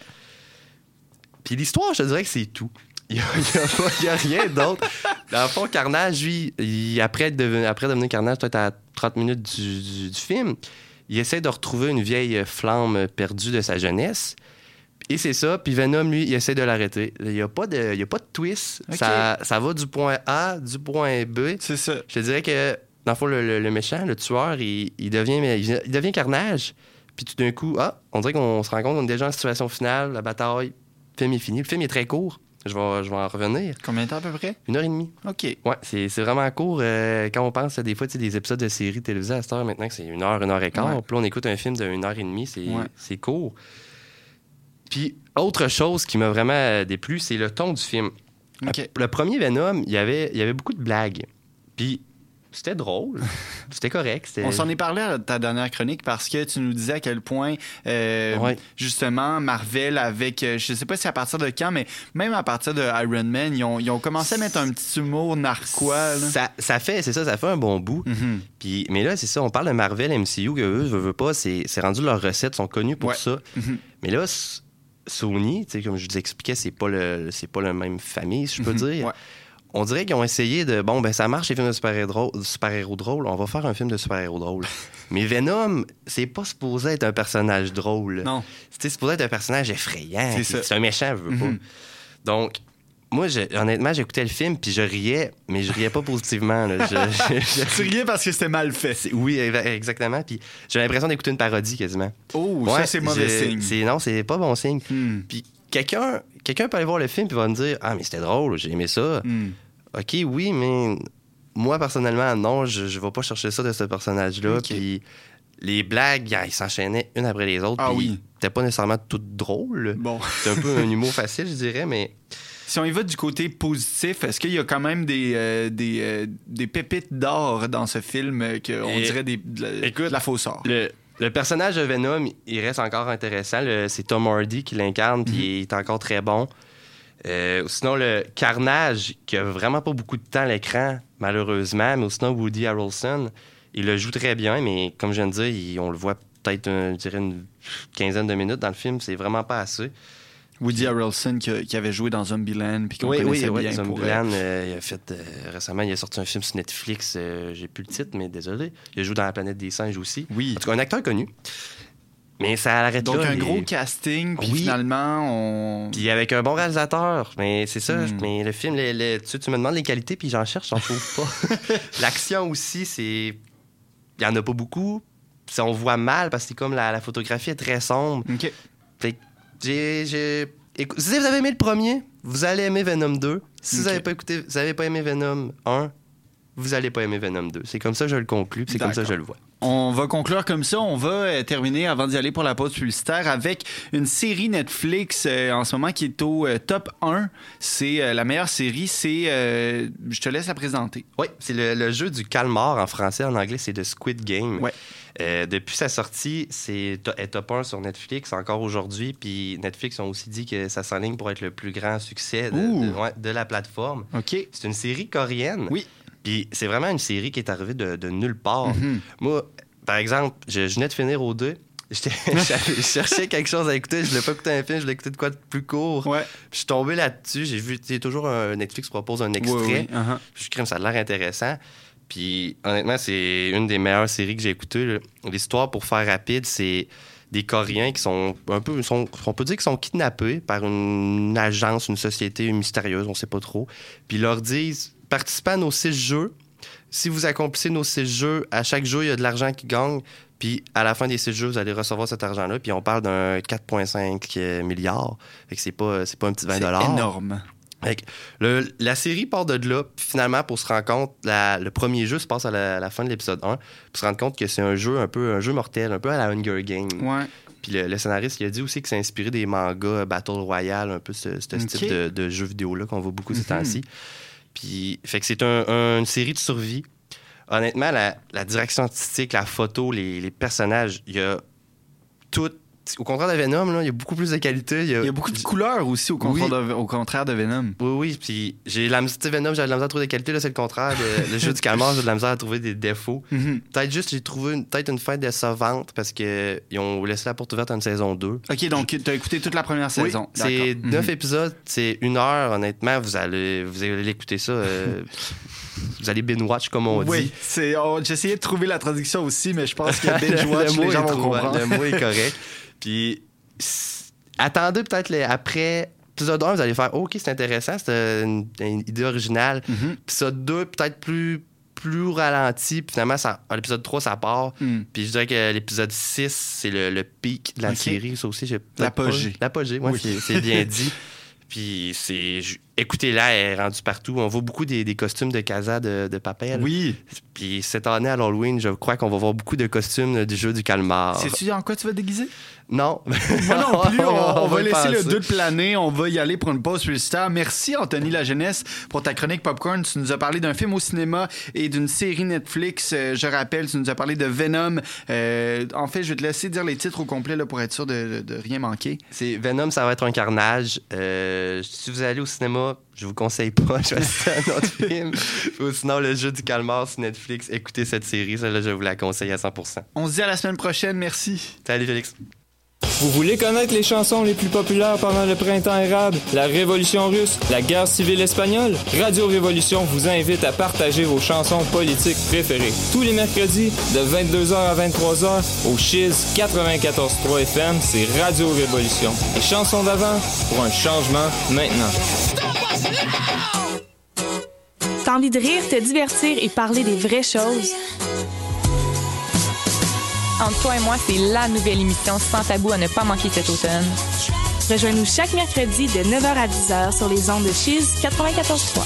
Puis l'histoire, je te dirais que c'est tout. Il n'y a, a, a rien d'autre. Dans le fond, Carnage, lui, il, après, de, après devenir Carnage, peut-être à trente minutes du, du, du film, il essaie de retrouver une vieille flamme perdue de sa jeunesse. Et c'est ça. Puis Venom, lui, il essaie de l'arrêter. Il n'y a, a pas de twist. Okay. Ça, ça va du point A, du point B. C'est ça. Je te dirais que, dans le fond, le, le, le méchant, le tueur, il, il, devient, il, il devient Carnage. Puis tout d'un coup, ah, on dirait qu'on se rend compte qu'on est déjà en situation finale, la bataille, le film est fini. Le film est très court. Je vais, je vais en revenir. Combien de temps à peu près? Une heure et demie. OK. Ouais, c'est, c'est vraiment court. Euh, quand on pense à des fois, tu sais, des épisodes de séries télévisées à cette heure, maintenant que c'est une heure, une heure et quart. Ouais. Puis là, on écoute un film d'une heure et demie, c'est, ouais. c'est court. Puis, autre chose qui m'a vraiment déplu, c'est le ton du film. Okay. Le premier Venom, il y avait, il y avait beaucoup de blagues. Puis, C'était drôle. C'était correct. C'était... On s'en est parlé à ta dernière chronique parce que tu nous disais à quel point, euh, ouais. justement, Marvel, avec, euh, je sais pas si à partir de quand, mais même à partir de Iron Man, ils ont, ils ont commencé à mettre un petit humour narquois. Là. Ça, ça fait, c'est ça, ça fait un bon bout. Mm-hmm. Puis, mais là, c'est ça, on parle de Marvel, M C U, que eux, veut, veut pas, c'est, c'est rendu leurs recettes, sont connus pour ouais. ça. Mm-hmm. Mais là, Sony, tu sais, comme je vous expliquais, c'est pas le, c'est pas la même famille, si je peux mm-hmm. dire. Ouais. On dirait qu'ils ont essayé de... Bon, ben ça marche, les films de super-héros, super-héros drôles. On va faire un film de super-héros drôle. Mais Venom, c'est pas supposé être un personnage drôle. Non. C'est supposé être un personnage effrayant. C'est, c'est, c'est un méchant, je veux mm-hmm. pas. Donc, moi, je, honnêtement, j'écoutais le film, puis je riais, mais je riais pas positivement. Là. Je, je, je... Tu riais parce que c'était mal fait. C'est, oui, exactement. Puis j'ai l'impression d'écouter une parodie, quasiment. Oh, ouais, ça, c'est mauvais je, signe. C'est, non, c'est pas bon signe. Hmm. Puis quelqu'un... Quelqu'un peut aller voir le film et va me dire « Ah, mais c'était drôle, j'ai aimé ça. Mm. » OK, oui, mais moi, personnellement, non, je ne vais pas chercher ça de ce personnage-là. Okay. Puis les blagues, ils s'enchaînaient une après les autres. Ah oui. C'était pas nécessairement tout drôle. Bon. C'est un peu un humour facile, je dirais, mais... Si on y va du côté positif, est-ce qu'il y a quand même des, euh, des, euh, des pépites d'or dans ce film euh, qu'on et... dirait des, de, la, Écoute, de la fausse or? Le... Le personnage de Venom, il reste encore intéressant. Le, c'est Tom Hardy qui l'incarne, puis mm-hmm. il est encore très bon. Euh, sinon, le Carnage, qui a vraiment pas beaucoup de temps à l'écran, malheureusement, mais sinon, Woody Harrelson, il le joue très bien, mais comme je viens de dire, il, on le voit peut-être, un, je dirais, une quinzaine de minutes dans le film. C'est vraiment pas assez. Woody Harrelson qui, qui avait joué dans Zombieland puis qu'on oui, connaissait oui, bien. Oui, Zombieland, euh, il a fait euh, récemment, il a sorti un film sur Netflix, euh, j'ai plus le titre, mais désolé. Il a joué dans La planète des singes aussi. Oui. En tout cas, un acteur connu. Mais ça arrête Donc, là. Donc, un les... gros casting, puis oui. finalement, on... Puis avec un bon réalisateur. Mais c'est ça, mm. mais le film, les, les, tu, tu me demandes les qualités, puis j'en cherche, j'en trouve pas. L'action aussi, c'est... Il y en a pas beaucoup. Puis on voit mal, parce que c'est comme la, la photographie est très sombre. OK. Fait que j'ai... j'ai... Écoute, si vous avez aimé le premier, vous allez aimer Venom deux. Si okay. vous n'avez pas écouté, vous n'avez pas aimé Venom un, vous n'allez pas aimer Venom deux. C'est comme ça que je le conclue, c'est D'accord. comme ça que je le vois. On va conclure comme ça. On va euh, terminer, avant d'y aller pour la pause publicitaire, avec une série Netflix euh, en ce moment qui est au euh, top un. C'est euh, la meilleure série. C'est... Euh, je te laisse la présenter. Oui, c'est le, le jeu du calmar en français. En anglais, c'est The Squid Game. Ouais. Euh, depuis sa sortie, c'est est top un sur Netflix encore aujourd'hui. Puis Netflix ont aussi dit que ça s'enligne pour être le plus grand succès de, de, ouais, de la plateforme. OK. C'est une série coréenne. Oui. Puis c'est vraiment une série qui est arrivée de, de nulle part. Mm-hmm. Moi, par exemple, je, je venais de finir au deux. Je cherchais quelque chose à écouter. Je voulais pas écouter un film, je voulais écouter de quoi de plus court. Ouais. Puis je suis tombé là-dessus. J'ai vu, tu sais, toujours un Netflix propose un extrait. Oui, oui. Uh-huh. Je crème, ça a l'air intéressant. Puis honnêtement, c'est une des meilleures séries que j'ai écoutées. Là. L'histoire, pour faire rapide, c'est des Coréens qui sont un peu, sont, on peut dire qu'ils sont kidnappés par une agence, une société mystérieuse, on sait pas trop. Puis ils leur disent, participez à nos six jeux. Si vous accomplissez nos six jeux, à chaque jeu, il y a de l'argent qui gagne. Puis à la fin des six jeux, vous allez recevoir cet argent-là. Puis on parle d'un quatre virgule cinq milliards. Fait que c'est pas, c'est pas un petit vingt dollars. C'est énorme. Fait que le, la série part de là. Puis finalement, pour se rendre compte, la, le premier jeu se passe à la, la fin de l'épisode un. Pour se rendre compte que c'est un jeu un peu un jeu mortel, un peu à la Hunger Games. Ouais. Puis le, le scénariste, il a dit aussi que c'est inspiré des mangas Battle Royale, un peu ce, ce okay. type de, de jeux vidéo-là qu'on voit beaucoup ces mm-hmm. temps-ci. Puis, fait que c'est un, un, une série de survie. Honnêtement, la, la direction artistique, la photo, les, les personnages, il y a tout. Au contraire de Venom, là, il y a beaucoup plus de qualité. Il y a, il y a beaucoup de couleurs aussi, au contraire, oui. de, au contraire de Venom. Oui, oui. Puis j'ai la misère, Venom, j'avais de la misère à trouver des qualités. Là, c'est le contraire. Le, le jeu du calmar, j'ai de la misère à trouver des défauts. Mm-hmm. Peut-être juste, j'ai trouvé une, peut-être une fin décevante parce qu'ils ont laissé la porte ouverte à une saison deux. OK, donc tu as écouté toute la première saison. Oui, c'est neuf mm-hmm. épisodes, c'est une heure. Honnêtement, vous allez, vous allez l'écouter ça. Euh, vous allez binge-watch, comme on oui, dit. Oui, oh, j'essayais de trouver la traduction aussi, mais je pense qu'il y a binge-watch, les gens vont comprendre. Le mot est correct. Puis, attendez peut-être les, après épisode un, vous allez faire oh, OK, c'est intéressant, c'est une, une idée originale. Mm-hmm. Épisode deux, peut-être plus, plus ralenti. Puis finalement, ça, à l'épisode trois, ça part. Mm. Puis je dirais que l'épisode six, c'est le, le pic de la okay. série. Ça aussi, j'ai l'apogée. Pas, l'apogée, ouais, oui. c'est, c'est bien dit. Puis c'est écoutez-la, elle est rendue partout. On voit beaucoup des, des costumes de Casa de, de Papel. Oui. Puis cette année, à l'Halloween, je crois qu'on va voir beaucoup de costumes du jeu du calmar. Sais-tu en quoi tu vas te déguiser? Non. Moi non plus. On, on, on va, va laisser penser. le doute planer. On va y aller pour une pause publicitaire. Merci, Anthony Lajeunesse, pour ta chronique Popcorn. Tu nous as parlé d'un film au cinéma et d'une série Netflix. Euh, je rappelle, tu nous as parlé de Venom. Euh, en fait, je vais te laisser dire les titres au complet là, pour être sûr de, de, de rien manquer. C'est Venom, ça va être un carnage. Euh, si vous allez au cinéma, je vous conseille pas. Choisissez un autre film. Ou sinon, le jeu du calmar sur Netflix. Écoutez cette série. Celle-là, je vous la conseille à cent pour cent. On se dit à la semaine prochaine. Merci. Salut, Félix. Vous voulez connaître les chansons les plus populaires pendant le printemps érable, la Révolution russe, la guerre civile espagnole? Radio Révolution vous invite à partager vos chansons politiques préférées. Tous les mercredis, de vingt-deux heures à vingt-trois heures, au Chiz quatre-vingt-quatorze trois F M, c'est Radio Révolution. Les chansons d'avant pour un changement maintenant. T'as envie de rire, te divertir et parler des vraies choses? Entre toi et moi, c'est la nouvelle émission sans tabou à ne pas manquer cet automne. Rejoins-nous chaque mercredi de neuf heures à dix heures sur les ondes de Chiz quatre-vingt-quatorze trois.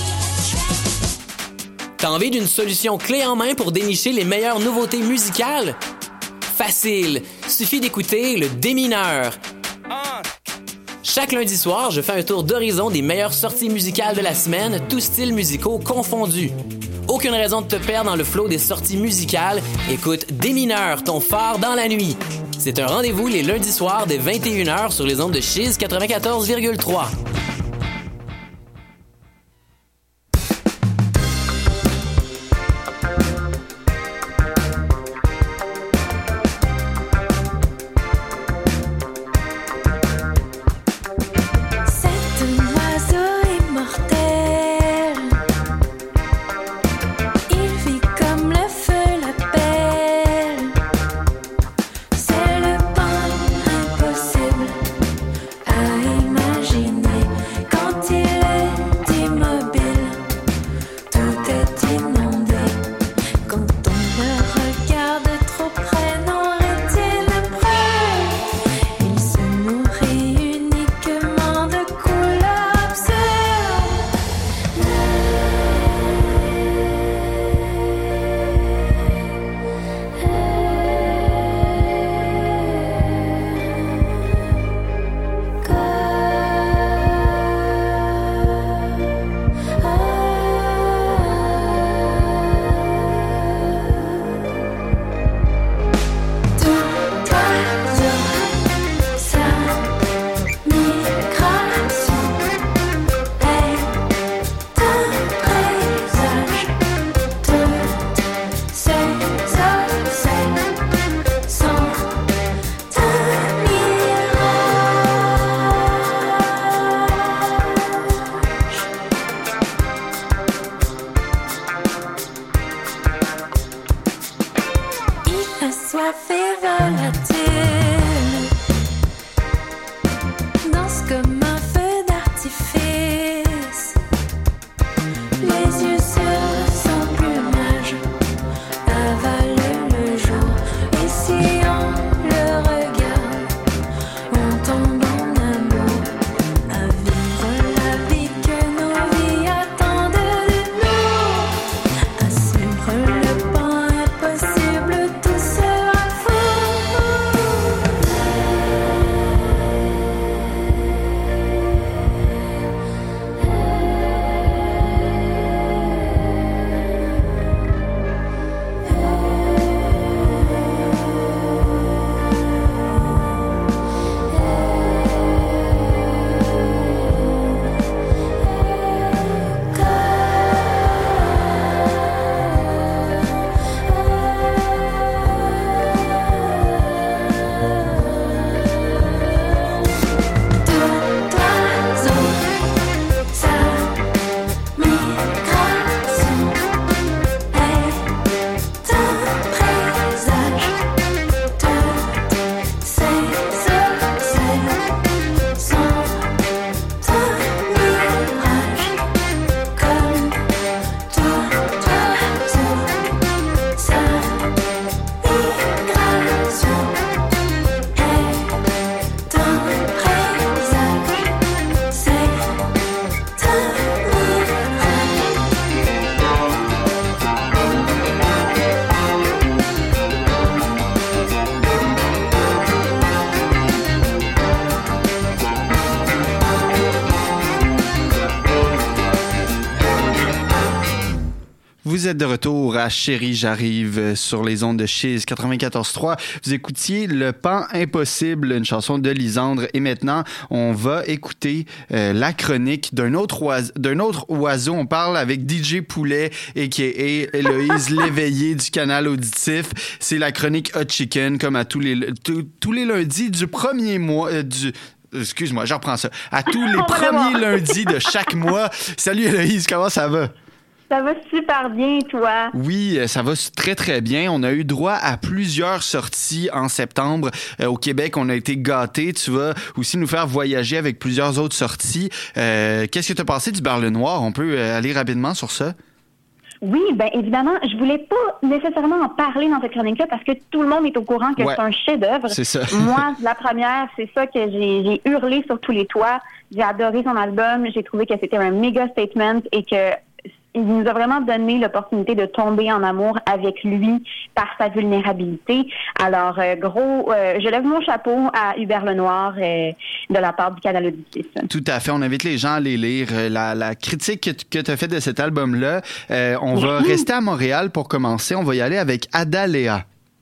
T'as envie d'une solution clé en main pour dénicher les meilleures nouveautés musicales? Facile! Suffit d'écouter le Démineur. Chaque lundi soir, je fais un tour d'horizon des meilleures sorties musicales de la semaine, tous styles musicaux confondus. Aucune raison de te perdre dans le flot des sorties musicales. Écoute Démineur, ton phare dans la nuit. C'est un rendez-vous les lundis soirs dès vingt et une heures sur les ondes de Chiz quatre-vingt-quatorze virgule trois. Vous êtes de retour à Chérie, j'arrive sur les ondes de Chiz quatre-vingt-quatorze trois. Vous écoutiez Le Pan Impossible, une chanson de Lisandre. Et maintenant, on va écouter euh, la chronique d'un autre, oise- d'un autre oiseau. On parle avec D J Poulet et qui est Héloïse Léveillé du Canal Auditif. C'est la chronique Hot Chicken, comme à tous les, tous, tous les lundis du premier mois... Euh, du Excuse-moi, je reprends ça. À tous les premiers lundis de chaque mois. Salut Héloïse, comment ça va? Ça va super bien, toi? Oui, ça va très, très bien. On a eu droit à plusieurs sorties en septembre. Euh, au Québec, on a été gâtés. Tu vas aussi nous faire voyager avec plusieurs autres sorties. Euh, qu'est-ce que tu as pensé du Berle Noir? On peut aller rapidement sur ça? Oui, bien évidemment, je voulais pas nécessairement en parler dans cette chronique-là parce que tout le monde est au courant que ouais, c'est un chef-d'œuvre. C'est ça. Moi, la première, c'est ça que j'ai, j'ai hurlé sur tous les toits. J'ai adoré son album. J'ai trouvé que c'était un méga statement et que il nous a vraiment donné l'opportunité de tomber en amour avec lui par sa vulnérabilité. Alors, euh, gros, euh, je lève mon chapeau à Hubert Lenoir euh, de la part du Canal Auditif. Tout à fait. On invite les gens à aller lire la, la critique que, que tu as faite de cet album-là. Euh, on va mmh. rester à Montréal pour commencer. On va y aller avec Ada Léa.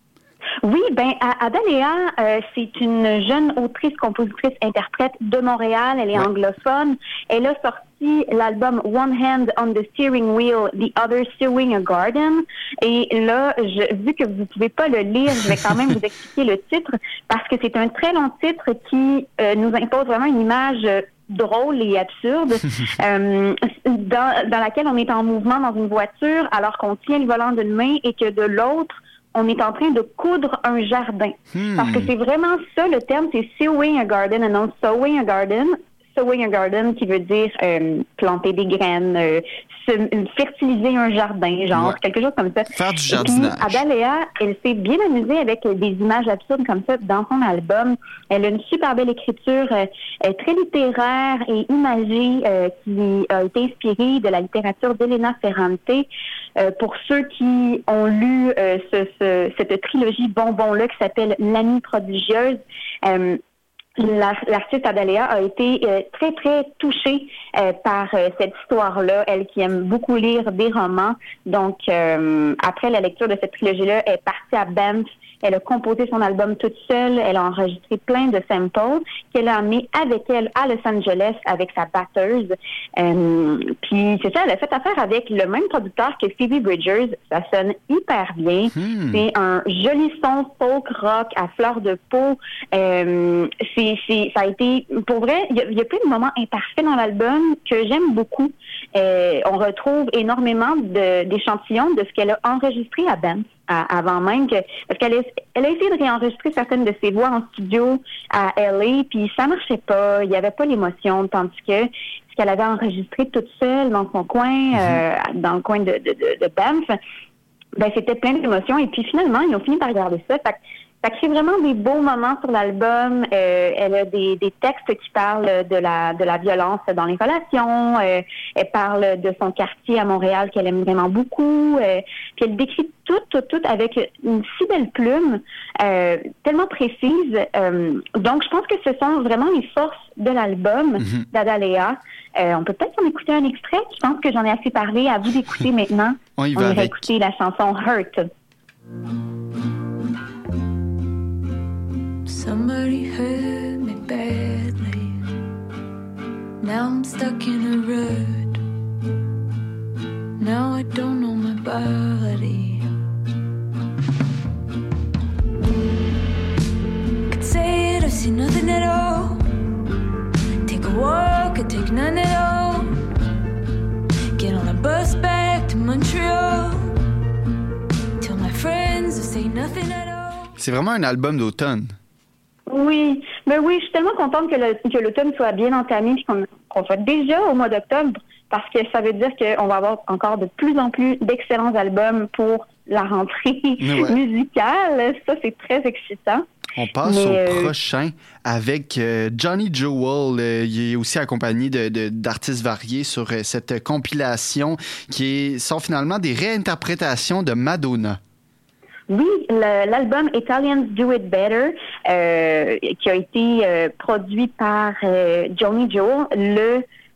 Oui, ben Ada Léa, euh, c'est une jeune autrice, compositrice, interprète de Montréal. Elle est ouais. anglophone. Elle a sorti l'album One Hand on the Steering Wheel, The Other Sewing a Garden. Et là, je, vu que vous pouvez pas le lire, je vais quand même vous expliquer le titre parce que c'est un très long titre qui euh, nous impose vraiment une image euh, drôle et absurde, euh, dans, dans laquelle on est en mouvement dans une voiture alors qu'on tient le volant d'une main et que de l'autre, on est en train de coudre un jardin. Hmm. Parce que c'est vraiment ça, le terme, c'est sewing a garden et non sowing a garden. Sowing a garden qui veut dire euh, planter des graines, euh, se, fertiliser un jardin, genre ouais. quelque chose comme ça. Faire du jardinage. Et puis, Ada Léa, elle s'est bien amusée avec des images absurdes comme ça dans son album. Elle a une super belle écriture euh, très littéraire et imagée euh, qui a été inspirée de la littérature d'Elena Ferrante. Euh, pour ceux qui ont lu euh, ce, ce, cette trilogie bonbon-là qui s'appelle L'Amie prodigieuse, euh, La, l'artiste Ada Léa a été euh, très, très touchée euh, par euh, cette histoire-là. Elle qui aime beaucoup lire des romans. Donc, euh, après la lecture de cette trilogie-là, elle est partie à Banff. Elle a composé son album toute seule. Elle a enregistré plein de samples qu'elle a amené avec elle à Los Angeles avec sa batteuse. Euh, puis, c'est ça, elle a fait affaire avec le même producteur que Phoebe Bridgers. Ça sonne hyper bien. Hmm. C'est un joli son folk rock à fleur de peau. Euh, c'est, c'est, ça a été, pour vrai, il y, y a plein de moments imparfaits dans l'album que j'aime beaucoup. Euh, on retrouve énormément de, d'échantillons de ce qu'elle a enregistré à Banff. À, avant même que parce qu'elle a, elle a essayé de réenregistrer certaines de ses voix en studio à L A puis ça marchait pas, il y avait pas l'émotion, tandis que ce qu'elle avait enregistré toute seule dans son coin, mm-hmm. euh, dans le coin de, de, de, de Banff, ben c'était plein d'émotions et puis finalement ils ont fini par regarder ça. Fait, fait que c'est vraiment des beaux moments sur l'album. Euh, elle a des, des textes qui parlent de la de la violence dans les relations. Euh, elle parle de son quartier à Montréal qu'elle aime vraiment beaucoup. Euh, puis elle décrit tout, tout, tout avec une si belle plume, euh, tellement précise. Euh, donc, je pense que ce sont vraiment les forces de l'album mm-hmm. d'Ada Léa. Euh, on peut peut-être en écouter un extrait. Je pense que j'en ai assez parlé. À vous d'écouter maintenant. On y va on avec. écouter la chanson Hurt. Somebody hurt me badly. Now I'm stuck in a rut. Now I don't know my body. Could say it, I see nothing at all. Take a walk, I take none at all. Get on a bus back to Montreal. Tell my friends to say nothing at all. C'est vraiment un album d'automne. Oui, mais oui, je suis tellement contente que, le, que l'automne soit bien entamé et qu'on, qu'on soit déjà au mois d'octobre parce que ça veut dire qu'on va avoir encore de plus en plus d'excellents albums pour la rentrée ouais. musicale. Ça, c'est très excitant. On passe mais, au euh... prochain avec euh, Johnny Jewel. Euh, il est aussi accompagné de, de, d'artistes variés sur euh, cette compilation qui est, sont finalement des réinterprétations de Madonna. Oui, le, l'album Italians Do It Better, euh, qui a été euh, produit par euh, Johnny Jewel, le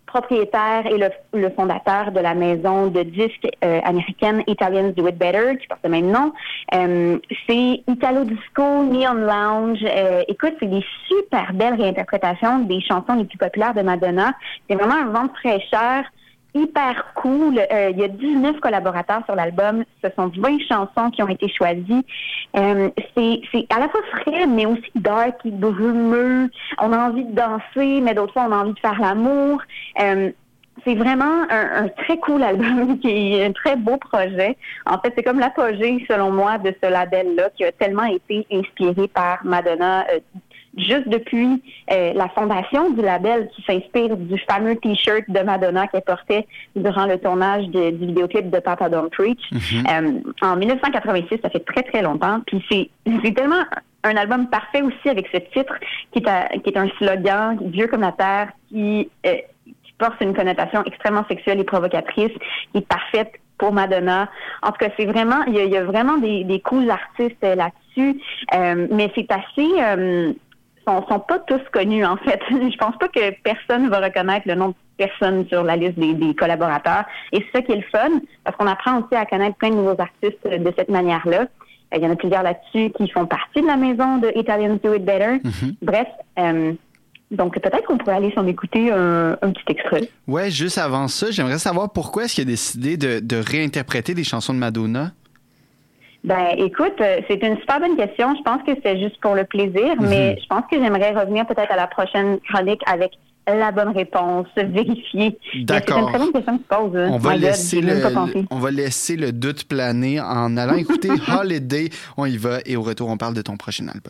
propriétaire et le, le fondateur de la maison de disques euh, américaine Italians Do It Better, qui porte le même nom. Euh, c'est Italo Disco, Neon Lounge. Euh, écoute, c'est des super belles réinterprétations des chansons les plus populaires de Madonna. C'est vraiment un vent de fraîcheur. Hyper cool. Euh, il y a dix-neuf collaborateurs sur l'album. Ce sont vingt chansons qui ont été choisies. Euh, c'est, c'est à la fois frais, mais aussi dark, brumeux. On a envie de danser, mais d'autres fois, on a envie de faire l'amour. Euh, c'est vraiment un, un très cool album, qui est un très beau projet. En fait, c'est comme l'apogée, selon moi, de ce label-là, qui a tellement été inspiré par Madonna euh, juste depuis euh, la fondation du label, qui s'inspire du fameux T-shirt de Madonna qu'elle portait durant le tournage de, du vidéoclip de Papa Don't Preach. Mm-hmm. Euh, en dix-neuf cent quatre-vingt-six, ça fait très, très longtemps. Puis c'est, c'est tellement un album parfait aussi avec ce titre qui est, à, qui est un slogan vieux comme la terre, qui, euh, qui porte une connotation extrêmement sexuelle et provocatrice, qui est parfaite pour Madonna. En tout cas, c'est vraiment, il y a, il y a vraiment des, des cools artistes euh, là-dessus. Euh, mais c'est assez... Euh, sont, sont pas tous connus, en fait. Je pense pas que personne va reconnaître le nom de personne sur la liste des, des collaborateurs. Et c'est ça qui est le fun, parce qu'on apprend aussi à connaître plein de nouveaux artistes de cette manière-là. Il y en a plusieurs là-dessus qui font partie de la maison de Italians Do It Better. Mm-hmm. Bref, euh, donc peut-être qu'on pourrait aller s'en écouter un, un petit extrait. Ouais, juste avant ça, j'aimerais savoir pourquoi est-ce qu'il a décidé de, de réinterpréter des chansons de Madonna? Ben, écoute, c'est une super bonne question. Je pense que c'est juste pour le plaisir, mm-hmm. mais je pense que j'aimerais revenir peut-être à la prochaine chronique avec la bonne réponse, vérifier. D'accord. C'est une très bonne question que tu poses. Hein. On va, My laisser God, le, on va laisser le doute planer en allant écouter Holiday. On y va et au retour, on parle de ton prochain album.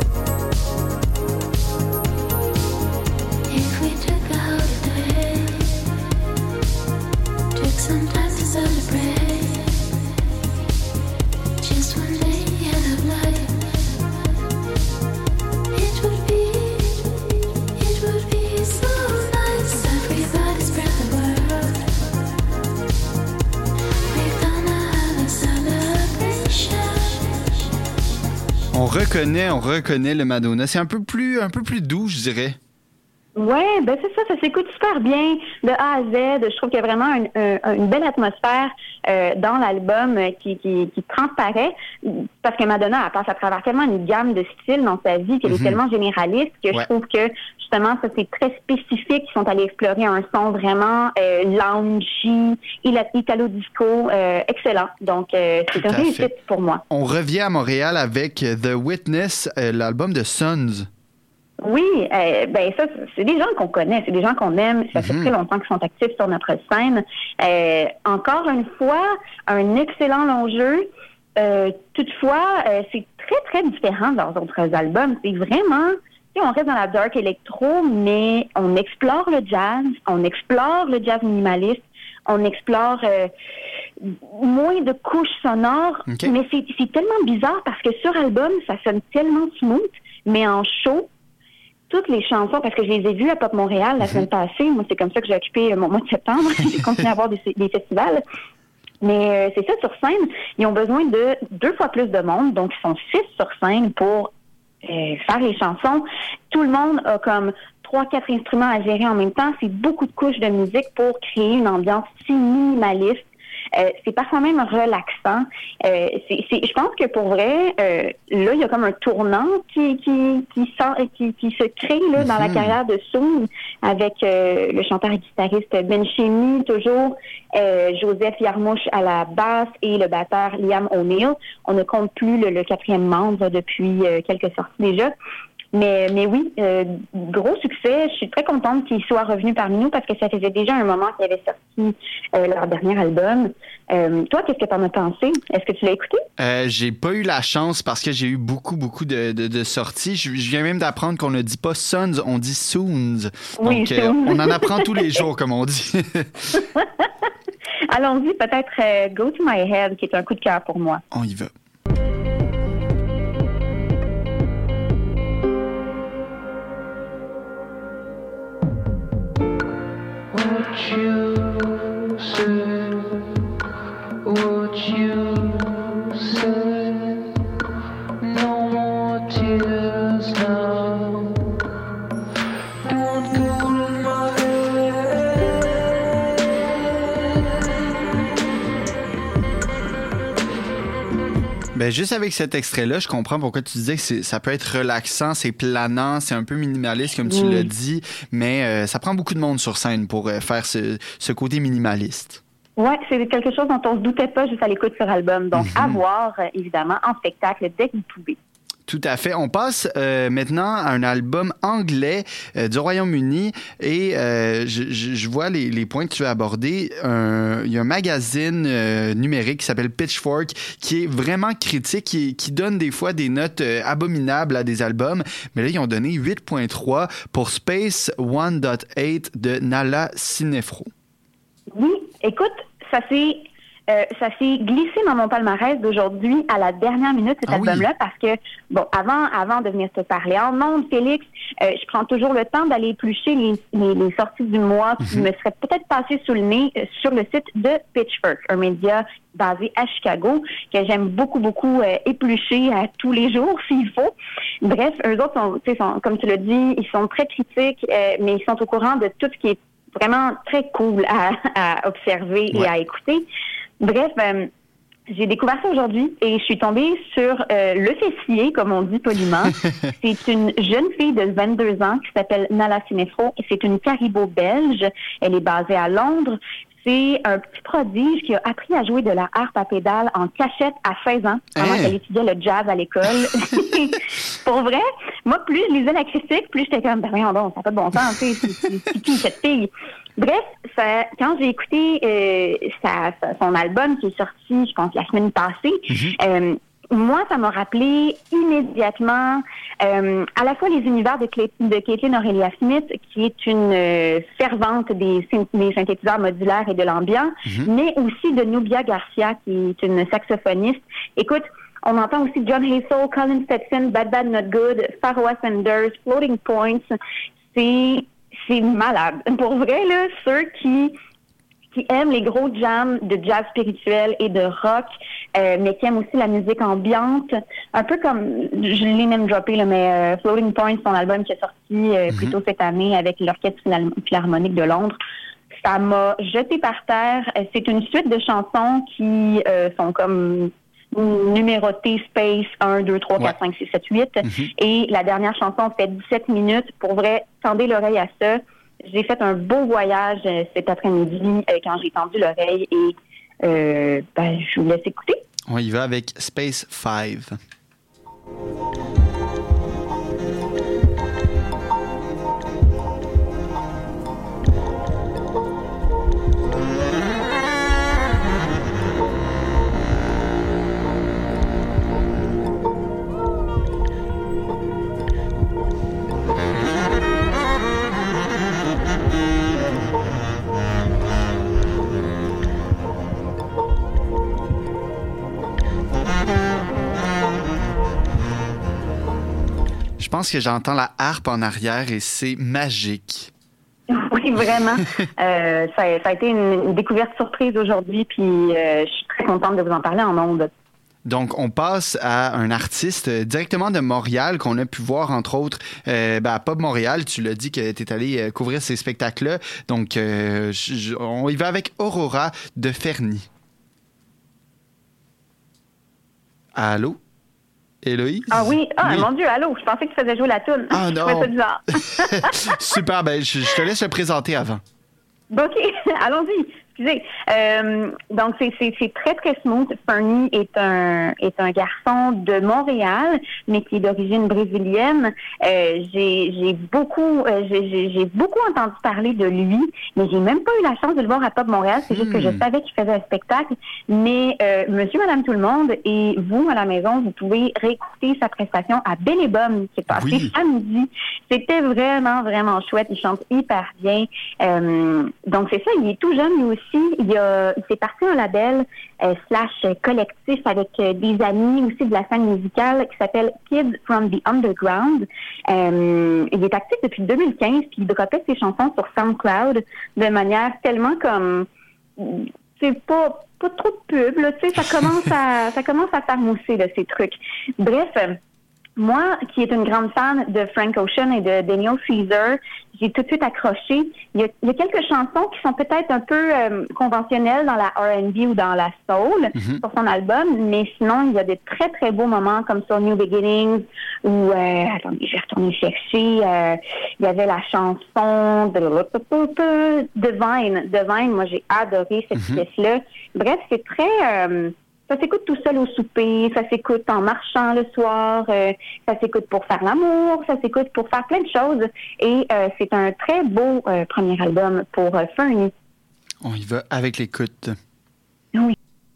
On reconnaît, on reconnaît le Madonna. C'est un peu plus, un peu plus doux, je dirais. Ouais, ben c'est ça, ça s'écoute super bien de A à Z. Je trouve qu'il y a vraiment une, une, une belle atmosphère euh, dans l'album qui, qui, qui transparaît, parce que Madonna, elle passe à travers tellement une gamme de styles dans sa vie qu'elle mm-hmm. est tellement généraliste que ouais. je trouve que justement ça c'est très spécifique. Ils sont allés explorer un son vraiment euh, loungy, italo-disco, euh, excellent. Donc euh, c'est un réussite pour moi. On revient à Montréal avec The Witness, euh, l'album de Sons. Oui, euh, ben ça, c'est des gens qu'on connaît, c'est des gens qu'on aime. Ça fait mm-hmm. très longtemps qu'ils sont actifs sur notre scène. Euh, encore une fois, un excellent long jeu. Euh, toutefois, euh, c'est très, très différent de leurs autres albums. C'est vraiment... Tu sais, on reste dans la dark électro, mais on explore le jazz, on explore le jazz minimaliste, on explore euh, moins de couches sonores. Okay. Mais c'est, c'est tellement bizarre parce que sur album, ça sonne tellement smooth, mais en show, toutes les chansons, parce que je les ai vues à Pop Montréal la mm-hmm. semaine passée. Moi, c'est comme ça que j'ai occupé mon mois de septembre. J'ai continué à avoir des, des festivals. Mais euh, c'est ça, sur scène, ils ont besoin de deux fois plus de monde. Donc, ils sont six sur scène pour euh, faire les chansons. Tout le monde a comme trois, quatre instruments à gérer en même temps. C'est beaucoup de couches de musique pour créer une ambiance si minimaliste. Euh, c'est parfois même relaxant. Euh, c'est, c'est, je pense que pour vrai, euh, là, il y a comme un tournant qui qui qui, sort, qui, qui se crée là, dans mm-hmm. la carrière de Soul avec euh, le chanteur et guitariste Ben Chemi, toujours euh, Joseph Yarmouche à la basse et le batteur Liam O'Neill. On ne compte plus le, le quatrième membre depuis euh, quelques sorties déjà. Mais, mais oui, euh, gros succès. Je suis très contente qu'ils soient revenus parmi nous parce que ça faisait déjà un moment qu'ils avaient sorti euh, leur dernier album. Euh, toi, qu'est-ce que tu en as pensé? Est-ce que tu l'as écouté? Euh, j'ai pas eu la chance parce que j'ai eu beaucoup, beaucoup de, de, de sorties. Je, je viens même d'apprendre qu'on ne dit pas Sons, on dit Soons. Oui, donc, euh, on en apprend tous les jours, comme on dit. Allons-y, peut-être euh, Go to My Head, qui est un coup de cœur pour moi. On y va. Would you say, would you say, no more tears now, don't go to my head. Euh, juste avec cet extrait-là, je comprends pourquoi tu disais que c'est, ça peut être relaxant, c'est planant, c'est un peu minimaliste, comme tu mmh. l'as dit, mais euh, ça prend beaucoup de monde sur scène pour euh, faire ce, ce côté minimaliste. Oui, c'est quelque chose dont on ne se doutait pas juste à l'écoute sur album. Donc, mm-hmm. à voir, euh, évidemment, en spectacle dès que vous pouvez. Tout à fait. On passe euh, maintenant à un album anglais euh, du Royaume-Uni et euh, je, je, je vois les, les points que tu as abordés. Un, il y a un magazine euh, numérique qui s'appelle Pitchfork qui est vraiment critique, qui, qui donne des fois des notes euh, abominables à des albums, mais là, ils ont donné huit virgule trois pour Space one point eight de Nala Cinefro. Oui, écoute, ça s'est, euh, ça s'est glissé dans mon palmarès d'aujourd'hui à la dernière minute, cet ah album-là, oui. parce que, bon, avant, avant de venir te parler en ondes, Félix, euh, je prends toujours le temps d'aller éplucher les, les, les sorties du mois qui mm-hmm. me seraient peut-être passées sous le nez euh, sur le site de Pitchfork, un média basé à Chicago, que j'aime beaucoup, beaucoup euh, éplucher à tous les jours, s'il faut. Bref, eux autres, sont, sont, comme tu l'as dit, ils sont très critiques, euh, mais ils sont au courant de tout ce qui est vraiment très cool à, à observer ouais. et à écouter. Bref, euh, j'ai découvert ça aujourd'hui et je suis tombée sur euh, le fessier, comme on dit poliment. C'est une jeune fille de vingt-deux ans qui s'appelle Nala Cinefro. C'est une caribou-belge. Elle est basée à Londres. C'est un petit prodige qui a appris à jouer de la harpe à pédale en cachette à seize ans, pendant hey. qu'elle étudiait le jazz à l'école. Pour vrai, moi, plus je lisais la critique, plus j'étais comme, ben voyons donc, ça n'a pas de bon sens, tu sais, c'est, c'est qui cette fille? Bref, ça, quand j'ai écouté euh, sa, sa, son album qui est sorti, je pense, la semaine passée, mm-hmm. euh, moi, ça m'a rappelé immédiatement euh, à la fois les univers de, Clé- de Caitlin Aurelia Smith, qui est une euh, fervente des, des synthétiseurs modulaires et de l'ambiance, mm-hmm. mais aussi de Nubia Garcia, qui est une saxophoniste. Écoute, on entend aussi John Hassel, Colin Stetson, Bad Bad Not Good, Pharoah Sanders, Floating Points. C'est, c'est malade. Pour vrai, là, ceux qui... qui aiment les gros jams de jazz spirituel et de rock, euh, mais qui aiment aussi la musique ambiante. Un peu comme, je l'ai même droppé, là, mais euh, Floating Points, son album qui est sorti euh, mm-hmm. plus tôt cette année avec l'Orchestre Philharmonique de Londres, ça m'a jeté par terre. C'est une suite de chansons qui euh, sont comme numérotées Space un, deux, trois, quatre, cinq, six, sept, huit. Mm-hmm. Et la dernière chanson fait dix-sept minutes. Pour vrai, tendez l'oreille à ça. J'ai fait un beau voyage euh, cet après-midi euh, quand j'ai tendu l'oreille et euh, ben, je vous laisse écouter. On y va avec Space cinq. Je pense que j'entends la harpe en arrière et c'est magique. Oui, vraiment. euh, ça, ça a été une, une découverte surprise aujourd'hui, puis euh, je suis très contente de vous en parler en ondes. Donc, on passe à un artiste directement de Montréal qu'on a pu voir, entre autres, euh, ben, à Pop Montréal. Tu l'as dit que tu es allé euh, couvrir ces spectacles-là. Donc, euh, je, on y va avec Aurora de Fernie. Allô? Héloïse? Ah oui? Ah, oui. Mon Dieu, allô? Je pensais que tu faisais jouer la toune. Ah non! Je trouvais ça bizarre. Super, ben je, je te laisse le présenter avant. OK, allons-y. Excusez. Euh, donc, c'est, c'est, c'est très, très smooth. Fernie est un, est un garçon de Montréal, mais qui est d'origine brésilienne. Euh, j'ai, j'ai beaucoup, euh, j'ai, j'ai, j'ai beaucoup entendu parler de lui, mais j'ai même pas eu la chance de le voir à Pop Montréal. C'est mmh. juste que je savais qu'il faisait un spectacle. Mais, euh, monsieur, madame, tout le monde, et vous, à la maison, vous pouvez réécouter sa prestation à Belle et Bonne, qui est passée oui. samedi. C'était vraiment, vraiment chouette. Il chante hyper bien. Euh, donc, c'est ça. Il est tout jeune, lui aussi. Il, a, il s'est parti un label euh, slash collectif avec euh, des amis aussi de la scène musicale qui s'appelle Kids from the Underground. Euh, il est actif depuis deux mille quinze puis il droppait ses chansons sur SoundCloud de manière tellement comme... C'est pas, pas trop de pub, là, tu sais, ça commence à ça commence à faire mousser, là, ces trucs. Bref... moi, qui est une grande fan de Frank Ocean et de Daniel Caesar, j'ai tout de suite accroché. Il y a, il y a quelques chansons qui sont peut-être un peu euh, conventionnelles dans la R and B ou dans la soul mm-hmm. sur son album, mais sinon, il y a des très, très beaux moments comme sur New Beginnings où, euh, attendez, je vais retourner chercher, euh, il y avait la chanson de Divine. Divine, moi, j'ai adoré cette mm-hmm. pièce-là. Bref, c'est très... Euh, Ça s'écoute tout seul au souper, ça s'écoute en marchant le soir, euh, ça s'écoute pour faire l'amour, ça s'écoute pour faire plein de choses. Et euh, c'est un très beau euh, premier album pour euh, Fernie. On y va avec l'écoute. Oui.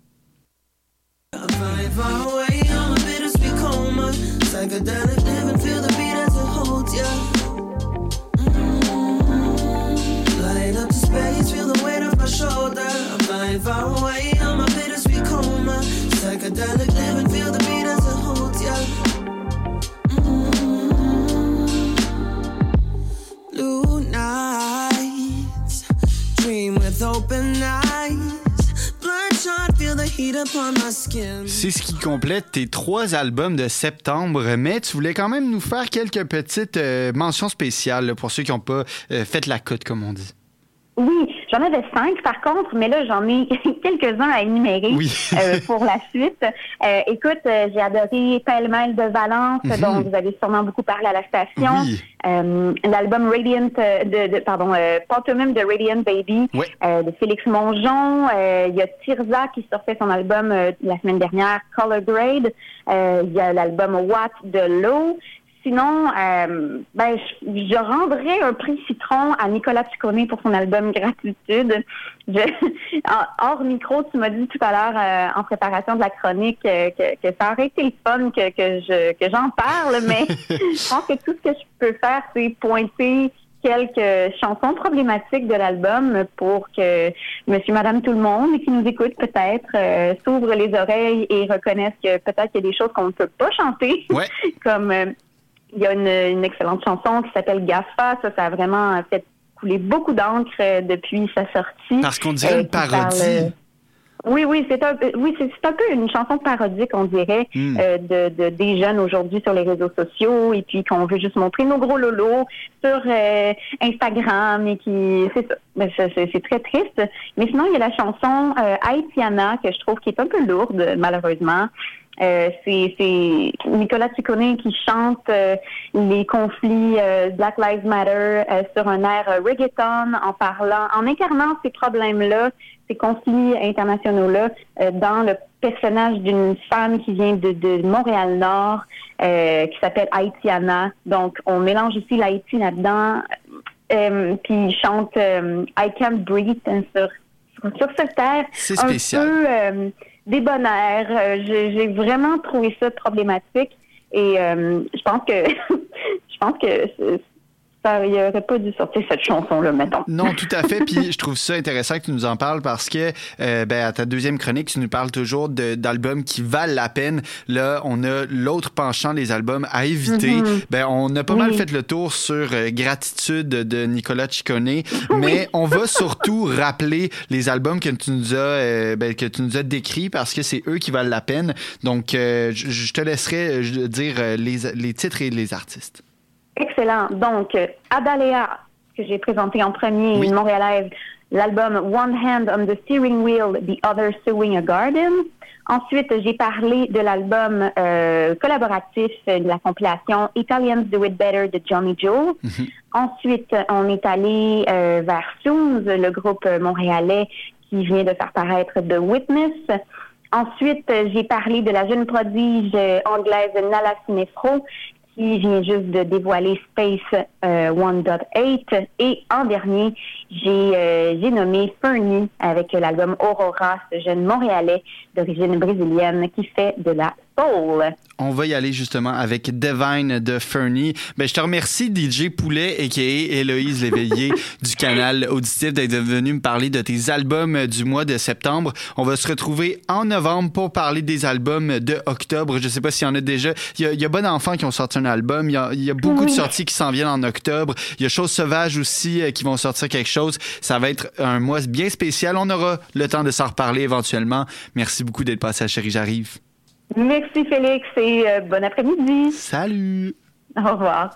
Psychedelic living, feel the beat as it holds ya. Mm-hmm. Blue nights, dream with open eyes. Bloodshot, feel the heat upon my skin. C'est ce qui complète tes trois albums de septembre, mais tu voulais quand même nous faire quelques petites euh, mentions spéciales là, pour ceux qui n'ont pas euh, fait la cote, comme on dit. Oui, j'en avais cinq par contre, mais là, j'en ai quelques-uns à énumérer oui. euh, pour la suite. Euh, écoute, euh, j'ai adoré Pêle-mêle de Valence, mm-hmm. dont vous avez sûrement beaucoup parlé à la station. Oui. Euh, l'album Radiant, de, de pardon, euh, Pantomime de Radiant Baby, oui. euh, de Félix Mongeon. Euh, il y a Tirza qui sortait son album euh, la semaine dernière, Color Grade. Euh, il y a l'album What de Low. Sinon, euh, ben, je, je rendrais un prix citron à Nicolas Ciccone pour son album Gratitude. Je, hors micro, tu m'as dit tout à l'heure euh, en préparation de la chronique euh, que, que ça aurait été le fun que, que je que j'en parle, mais je pense que tout ce que je peux faire, c'est pointer quelques chansons problématiques de l'album pour que monsieur, madame, tout le monde qui nous écoute peut-être euh, s'ouvre les oreilles et reconnaisse que peut-être qu'il y a des choses qu'on ne peut pas chanter, ouais. comme... Euh, il y a une, une excellente chanson qui s'appelle GAFA. Ça, ça a vraiment fait couler beaucoup d'encre depuis sa sortie. Parce qu'on dirait euh, une parodie. Parle... Oui, oui, c'est un, oui, c'est, c'est un peu une chanson parodique, on dirait, mm. euh, de, de des jeunes aujourd'hui sur les réseaux sociaux et puis qu'on veut juste montrer nos gros lolos sur euh, Instagram et qui, c'est ça. Ben, c'est, c'est, c'est très triste. Mais sinon, il y a la chanson euh, Haïtiana que je trouve qui est un peu lourde, malheureusement. Euh, c'est, c'est Nicolas Ciccone qui chante euh, les conflits euh, Black Lives Matter euh, sur un air euh, reggaeton en parlant, en incarnant ces problèmes-là, ces conflits internationaux-là euh, dans le personnage d'une femme qui vient de, de Montréal-Nord euh, qui s'appelle Haïtiana. Donc, on mélange aussi l'Haïti là-dedans. Euh, puis il chante euh, I Can't Breathe hein, sur, sur, sur cette terre. C'est spécial. Un peu... Euh, débonnaire. Euh, j'ai, j'ai vraiment trouvé ça problématique et euh, je pense que je pense que ça, il n'aurait pas dû sortir cette chanson-là, mettons. Non, tout à fait. Puis je trouve ça intéressant que tu nous en parles parce que euh, ben, à ta deuxième chronique, tu nous parles toujours de, d'albums qui valent la peine. Là, on a l'autre penchant, les albums à éviter. Mm-hmm. Ben, on a pas oui. mal fait le tour sur euh, Gratitude de Nicolas Ciccone, oui. mais on va surtout rappeler les albums que tu nous as euh, ben, que tu nous as décrits parce que c'est eux qui valent la peine. Donc, euh, je, je te laisserai dire les, les titres et les artistes. Excellent. Donc, Adalea, que j'ai présenté en premier, oui. une Montréalaise, l'album One Hand on the Steering Wheel, The Other Sewing a Garden. Ensuite, j'ai parlé de l'album euh, collaboratif de la compilation Italians Do It Better de Johnny Joe. Mm-hmm. Ensuite, on est allé euh, vers Soons, le groupe montréalais qui vient de faire paraître The Witness. Ensuite, j'ai parlé de la jeune prodige anglaise Nala Cinefro, qui vient juste de dévoiler Space euh, un point huit. Et en dernier, j'ai, euh, j'ai nommé Fernie avec l'album Aurora, ce jeune Montréalais d'origine brésilienne qui fait de la soul. On va y aller justement avec Divine de Fernie. Ben, je te remercie, D J Poulet, a k a. Héloïse Léveillé du canal Auditif, d'être venu me parler de tes albums du mois de septembre. On va se retrouver en novembre pour parler des albums de octobre. Je sais pas s'il y en a déjà. Il y a, il y a Bon Enfant qui ont sorti un album. Il y a, il y a beaucoup oui. de sorties qui s'en viennent en octobre. Il y a Choses Sauvages aussi euh, qui vont sortir quelque chose. Ça va être un mois bien spécial. On aura le temps de s'en reparler éventuellement. Merci beaucoup d'être passé à Chérie J'arrive. Merci, Félix, et euh, bon après-midi. Salut. Au revoir.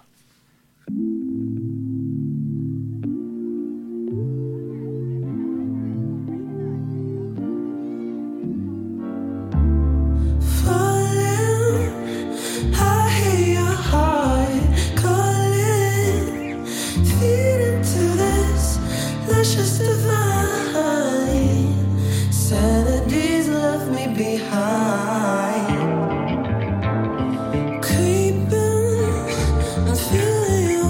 Just divine sanity's left me behind, creeping and feeling you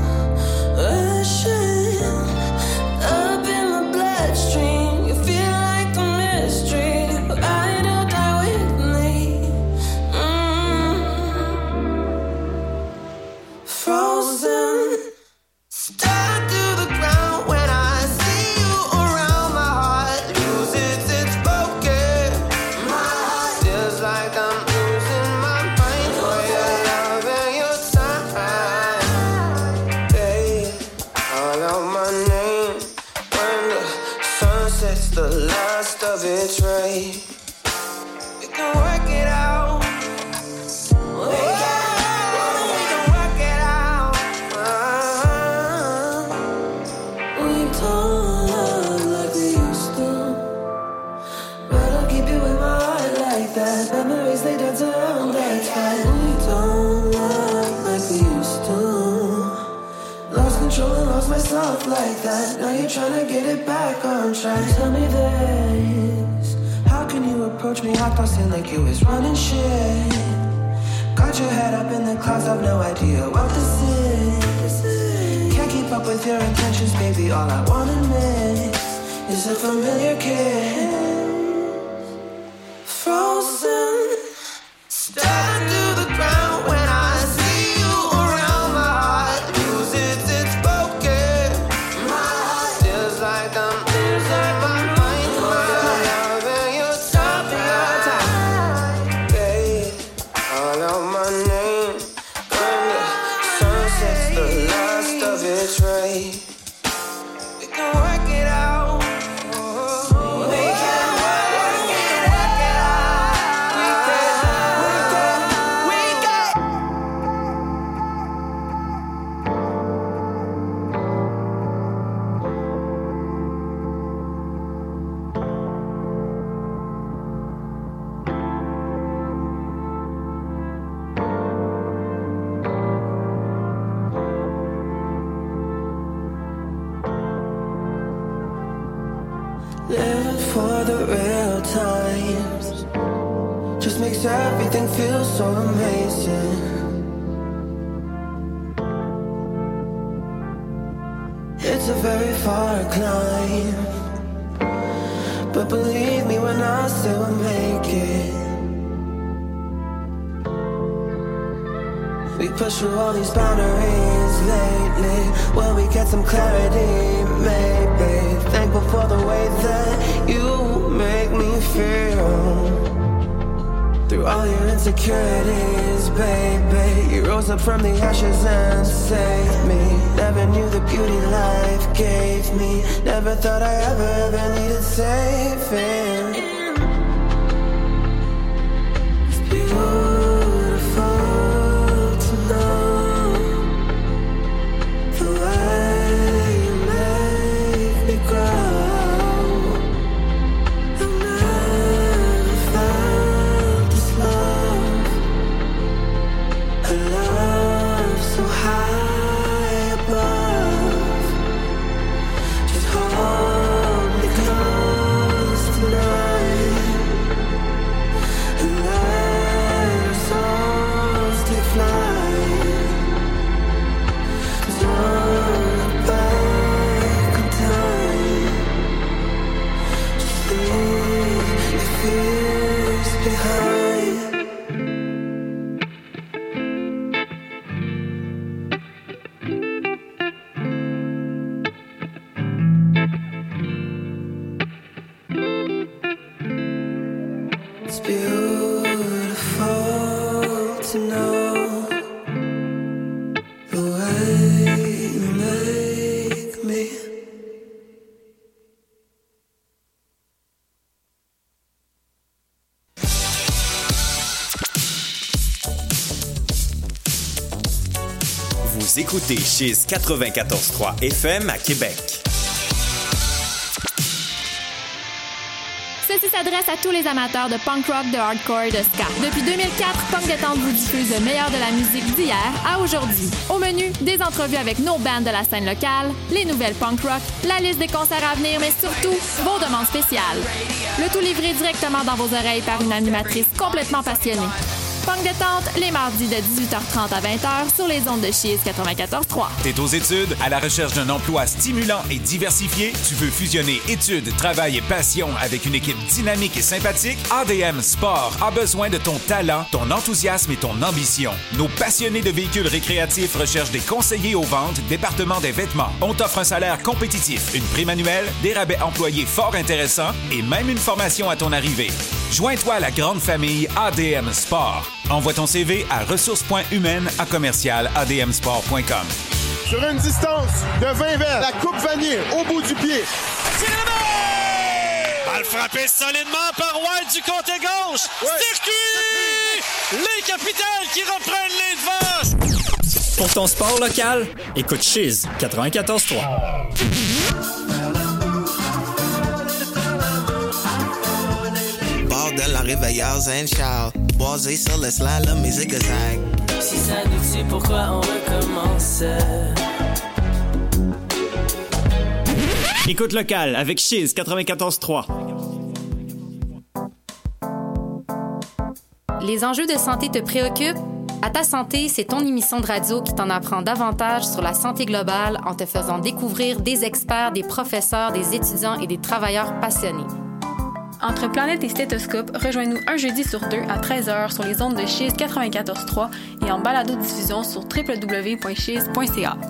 rushing up in my bloodstream. You feel like a mystery, ride or die with me. Mm. Frozen, stuck to the ground when I the last of its ray. We can work it out. We can, we can work it out. Uh-huh. We don't love like we used to, but I'll keep you in my heart like that. Memories, they dance around, that's right. We don't love like we used to. Lost control and lost myself like that. Now you're trying to get it back on track. Tell me this, how can you approach me hot tossing like you was running shit? Got your head up in the clouds, I've no idea what this is. Can't keep up with your intentions, baby, all I wanna miss is a familiar kiss. Frozen, stuck to the ground when I see you around. My heart loses its focus. My heart feels like I'm losing my mind. When you're loving, you're stopping your time. Babe, call out my name when the sun sets the last of its rays. We can work it out. We can work it, work it out. We can, we can, we can. Living for the real times just makes everything feel so amazing. It's a very far climb, but believe me when I say we'll make it. We push through all these boundaries lately. Will we get some clarity? Maybe. Thankful for the way that you make me feel. Through all your insecurities, baby, you rose up from the ashes and saved me. Never knew the beauty life gave me. Never thought I ever, ever needed saving. It's beautiful to know the way you make me grow. I've never felt this love, a love so high above. Just hold me close tonight. Vous écoutez Chiz quatre-vingt-quatorze trois F M à Québec. Ceci s'adresse à tous les amateurs de punk rock, de hardcore et de ska. Depuis deux mille quatre, Punk Détente vous diffuse le meilleur de la musique d'hier à aujourd'hui. Au menu, des entrevues avec nos bands de la scène locale, les nouvelles punk rock, la liste des concerts à venir, mais surtout, vos demandes spéciales. Le tout livré directement dans vos oreilles par une animatrice complètement passionnée. Punk Détente, les mardis de dix-huit heures trente à vingt heures sur les ondes de Chiz quatre-vingt-quatorze trois. T'es aux études, à la recherche d'un emploi stimulant et diversifié? Tu veux fusionner études, travail et passion avec une équipe dynamique et sympathique? A D M Sport a besoin de ton talent, ton enthousiasme et ton ambition. Nos passionnés de véhicules récréatifs recherchent des conseillers aux ventes, département des vêtements. On t'offre un salaire compétitif, une prime annuelle, des rabais employés fort intéressants et même une formation à ton arrivée. Joins-toi à la grande famille A D M Sport. Envoie ton C V à ressources.humaines à commercial a d m sport point com. Sur une distance de vingt verres, la coupe vanille au bout du pied. Balle frappée solidement par White du côté gauche. Ouais. Circuit! Les capitales qui reprennent les devants. Pour ton sport local, écoute Chiz quatre-vingt-quatorze trois. De la réveillère Zen Charles, basé sur le slalom et zigzag. Si ça nous tue, pourquoi on recommence? Écoute locale avec Chiz quatre-vingt-quatorze trois. Les enjeux de santé te préoccupent? À ta santé, c'est ton émission de radio qui t'en apprend davantage sur la santé globale en te faisant découvrir des experts, des professeurs, des étudiants et des travailleurs passionnés. Entre Planète et Stéthoscope, rejoins-nous un jeudi sur deux à treize heures sur les ondes de Chiz quatre-vingt-quatorze trois et en balado-diffusion sur w w w point chiz point c a.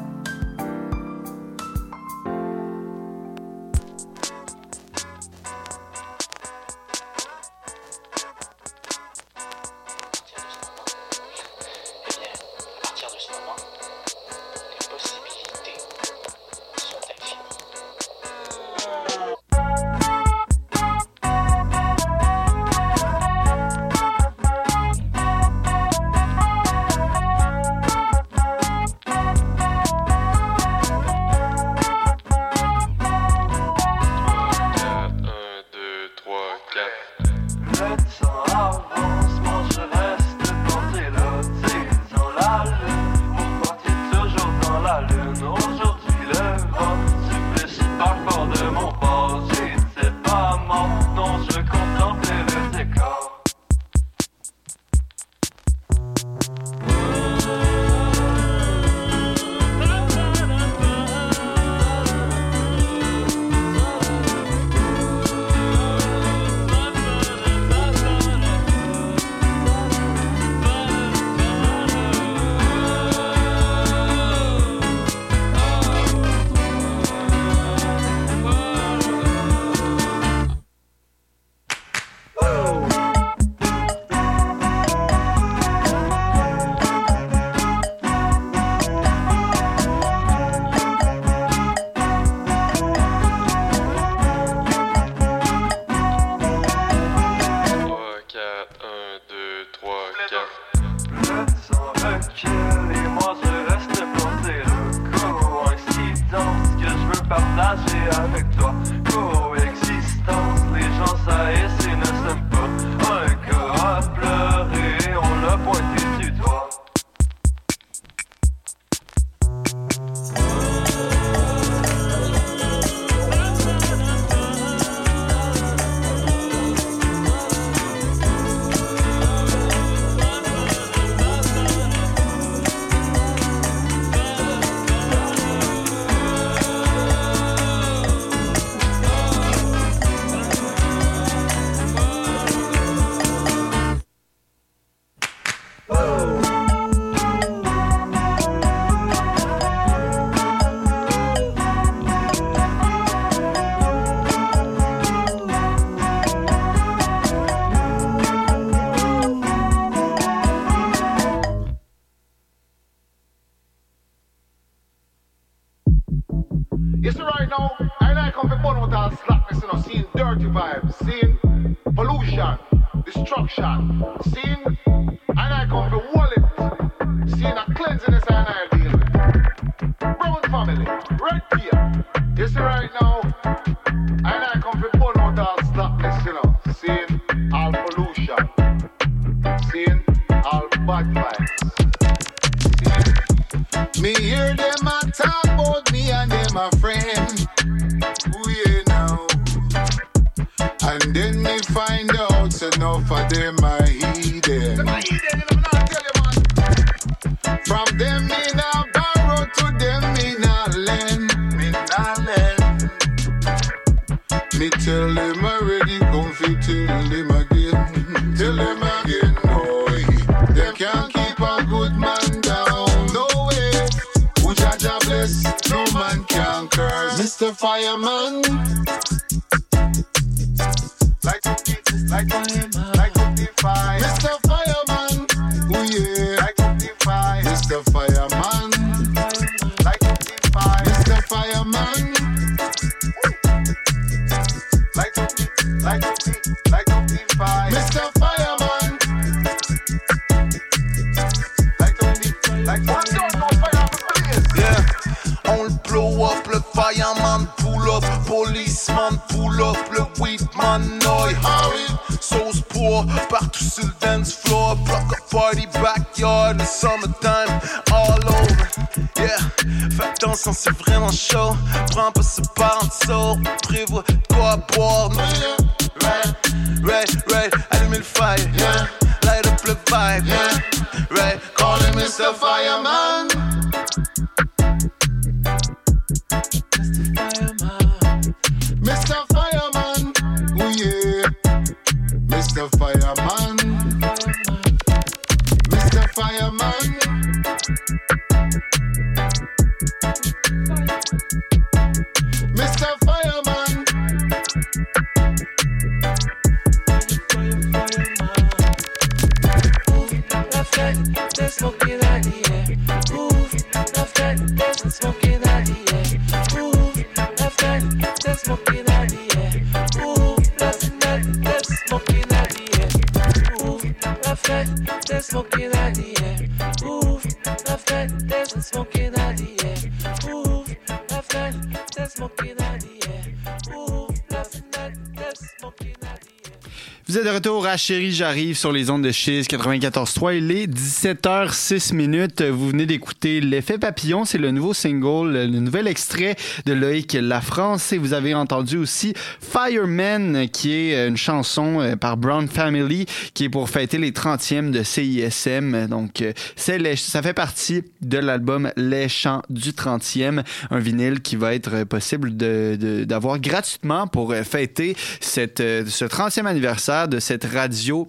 Destruction, seeing, and I come for wallet, seeing a cleansiness and I deal with. Brown family, right here. You see right now, and I come to pull out all slackness, you know. Seeing all pollution, seeing all bad vibes. Seeing me hear them a talk about me and them a friend. Ooh, yeah, now. And then me find out enough of them a heathen. Them a heathen, you know, I tell you, man. From them me now borrow, to them me now lend. Me now lend. Me tell them already, come fi tell them again. Tell them again, boy. They can't keep a good man down. No way. Who Jaja bless, no man can curse. Mister Fireman. Like up the, like up the, like up the fire. Mister Fireman, oh yeah. Like up the fire. Mister Fireman, like up the fire. Mister Fireman, like up the, like up the, like up the fire. Mister Fireman, like up the, like up the fire. Yeah, on le blow up, le fireman pull up, policeman pull up, le weedman noy. Harry, sauce pour partout sur le dance floor, block a party backyard, the summertime all over. Yeah, fais attention, c'est vraiment chaud. Prends pas ce part en dessous, prévois de quoi boire. Right, right, right, allume le fire. Yeah, light up le vibe. Yeah, right, call him Mister Fireman. Mister Fireman, oh yeah. Mister Fireman, Mister Fireman, Mister Fireman. Left hand, there's smoke in the air. Move, left hand, there's smoke in the air. Move, left hand, there's smoke in the air. Move, left hand, there's smoke in the air. Move, left hand, there's smoke in the air. Move, left hand, there's smoke in the air. Move, left hand, there's smoke in the air. Move, left hand, there's smoke in the air. Vous êtes de retour à Chérie, j'arrive sur les ondes de Chiz quatre-vingt-quatorze trois. Il est dix-sept heures six minutes. Vous venez d'écouter L'Effet Papillon. C'est le nouveau single, le nouvel extrait de Loïc Lafrance. Et vous avez entendu aussi Fireman, qui est une chanson par Brown Family, qui est pour fêter les trentièmes de C I S M. Donc, c'est les, ça fait partie de l'album Les Chants du trentième, un vinyle qui va être possible de, de, d'avoir gratuitement pour fêter cette, ce trentième anniversaire de cette radio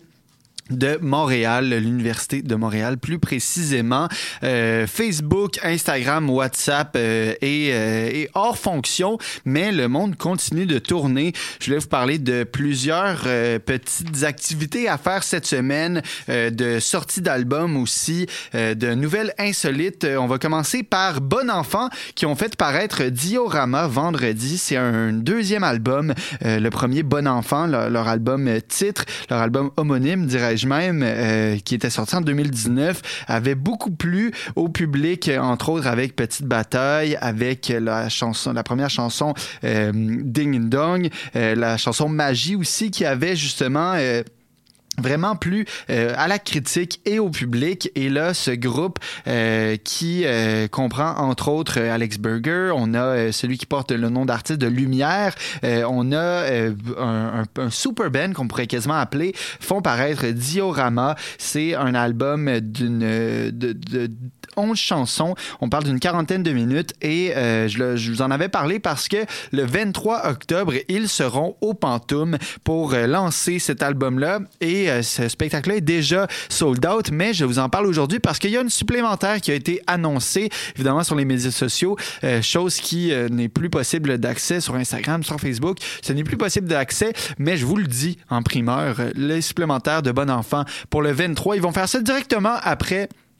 de Montréal, l'Université de Montréal plus précisément. Euh, Facebook, Instagram, WhatsApp euh, et, euh, et hors fonction, mais le monde continue de tourner. Je voulais vous parler de plusieurs euh, petites activités à faire cette semaine, euh, de sorties d'albums aussi, euh, de nouvelles insolites. On va commencer par Bon Enfant, qui ont fait paraître Diorama vendredi. C'est un deuxième album, euh, le premier Bon Enfant, leur, leur album titre, leur album homonyme, dirais-je même, euh, qui était sorti en deux mille dix-neuf, avait beaucoup plu au public, entre autres avec Petite Bataille, avec la chanson, la première chanson euh, Ding Dong, euh, la chanson Magie aussi, qui avait justement euh, vraiment plus euh, à la critique et au public. Et là, ce groupe euh, qui euh, comprend entre autres Alex Berger, on a euh, celui qui porte le nom d'artiste de Lumière, euh, on a euh, un, un, un super band qu'on pourrait quasiment appeler, font paraître Diorama. C'est un album d'une de, de onze chansons. On parle d'une quarantaine de minutes et euh, je, je vous en avais parlé parce que le vingt-trois octobre, ils seront au Pantoum pour euh, lancer cet album-là et euh, ce spectacle-là est déjà sold out, mais je vous en parle aujourd'hui parce qu'il y a une supplémentaire qui a été annoncée, évidemment, sur les médias sociaux, euh, chose qui euh, n'est plus possible d'accès sur Instagram, sur Facebook. Ce n'est plus possible d'accès, mais je vous le dis en primeur, les supplémentaires de Bon Enfant pour le vingt-trois, ils vont faire ça directement après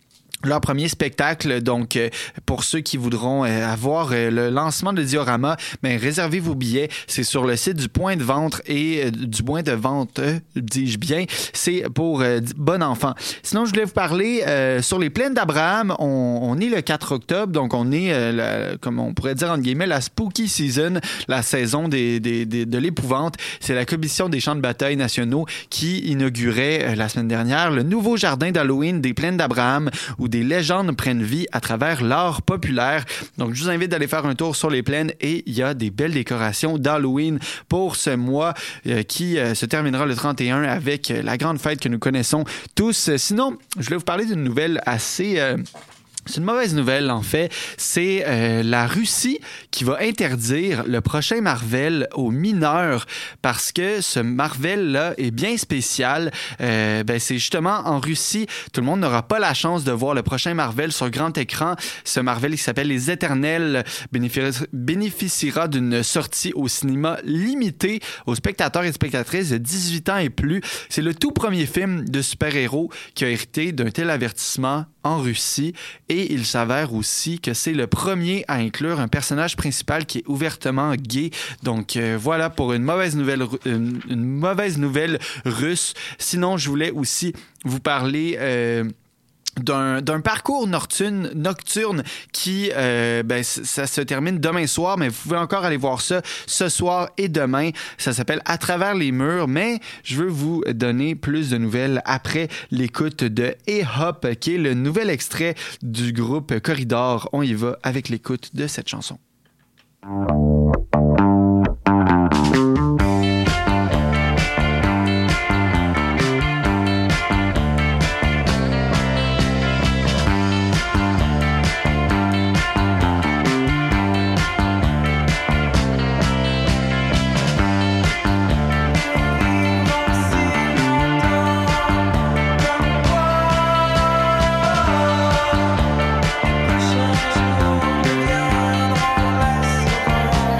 leur premier spectacle. Donc, euh, pour ceux qui voudront euh, avoir euh, le lancement de Diorama, ben, réservez vos billets. C'est sur le site du point de vente et euh, du point de vente, euh, dis-je bien. C'est pour euh, bon enfant. Sinon, je voulais vous parler euh, sur les plaines d'Abraham. On, on est le quatre octobre, donc on est, euh, la, comme on pourrait dire, entre guillemets, la spooky season, la saison des, des, des, de l'épouvante. C'est la Commission des champs de bataille nationaux qui inaugurait euh, la semaine dernière le nouveau jardin d'Halloween des plaines d'Abraham, où des légendes prennent vie à travers l'art populaire. Donc, je vous invite d'aller faire un tour sur les plaines et il y a des belles décorations d'Halloween pour ce mois euh, qui euh, se terminera le trente et un avec euh, la grande fête que nous connaissons tous. Sinon, je voulais vous parler d'une nouvelle assez... Euh, C'est une mauvaise nouvelle, en fait. C'est euh, la Russie qui va interdire le prochain Marvel aux mineurs parce que ce Marvel-là est bien spécial. Euh, ben, c'est justement en Russie, tout le monde n'aura pas la chance de voir le prochain Marvel sur grand écran. Ce Marvel qui s'appelle Les Éternels bénéfici- bénéficiera d'une sortie au cinéma limitée aux spectateurs et spectatrices de dix-huit ans et plus. C'est le tout premier film de super-héros qui a hérité d'un tel avertissement en Russie. Et il s'avère aussi que c'est le premier à inclure un personnage principal qui est ouvertement gay. Donc euh, voilà pour une mauvaise nouvelle, une, une mauvaise nouvelle russe. Sinon, je voulais aussi vous parler... Euh, D'un, d'un parcours nocturne, nocturne qui, euh, ben, ça se termine demain soir, mais vous pouvez encore aller voir ça ce soir et demain. Ça s'appelle À travers les murs, mais je veux vous donner plus de nouvelles après l'écoute de Hey Hop, qui est le nouvel extrait du groupe Corridor. On y va avec l'écoute de cette chanson. Change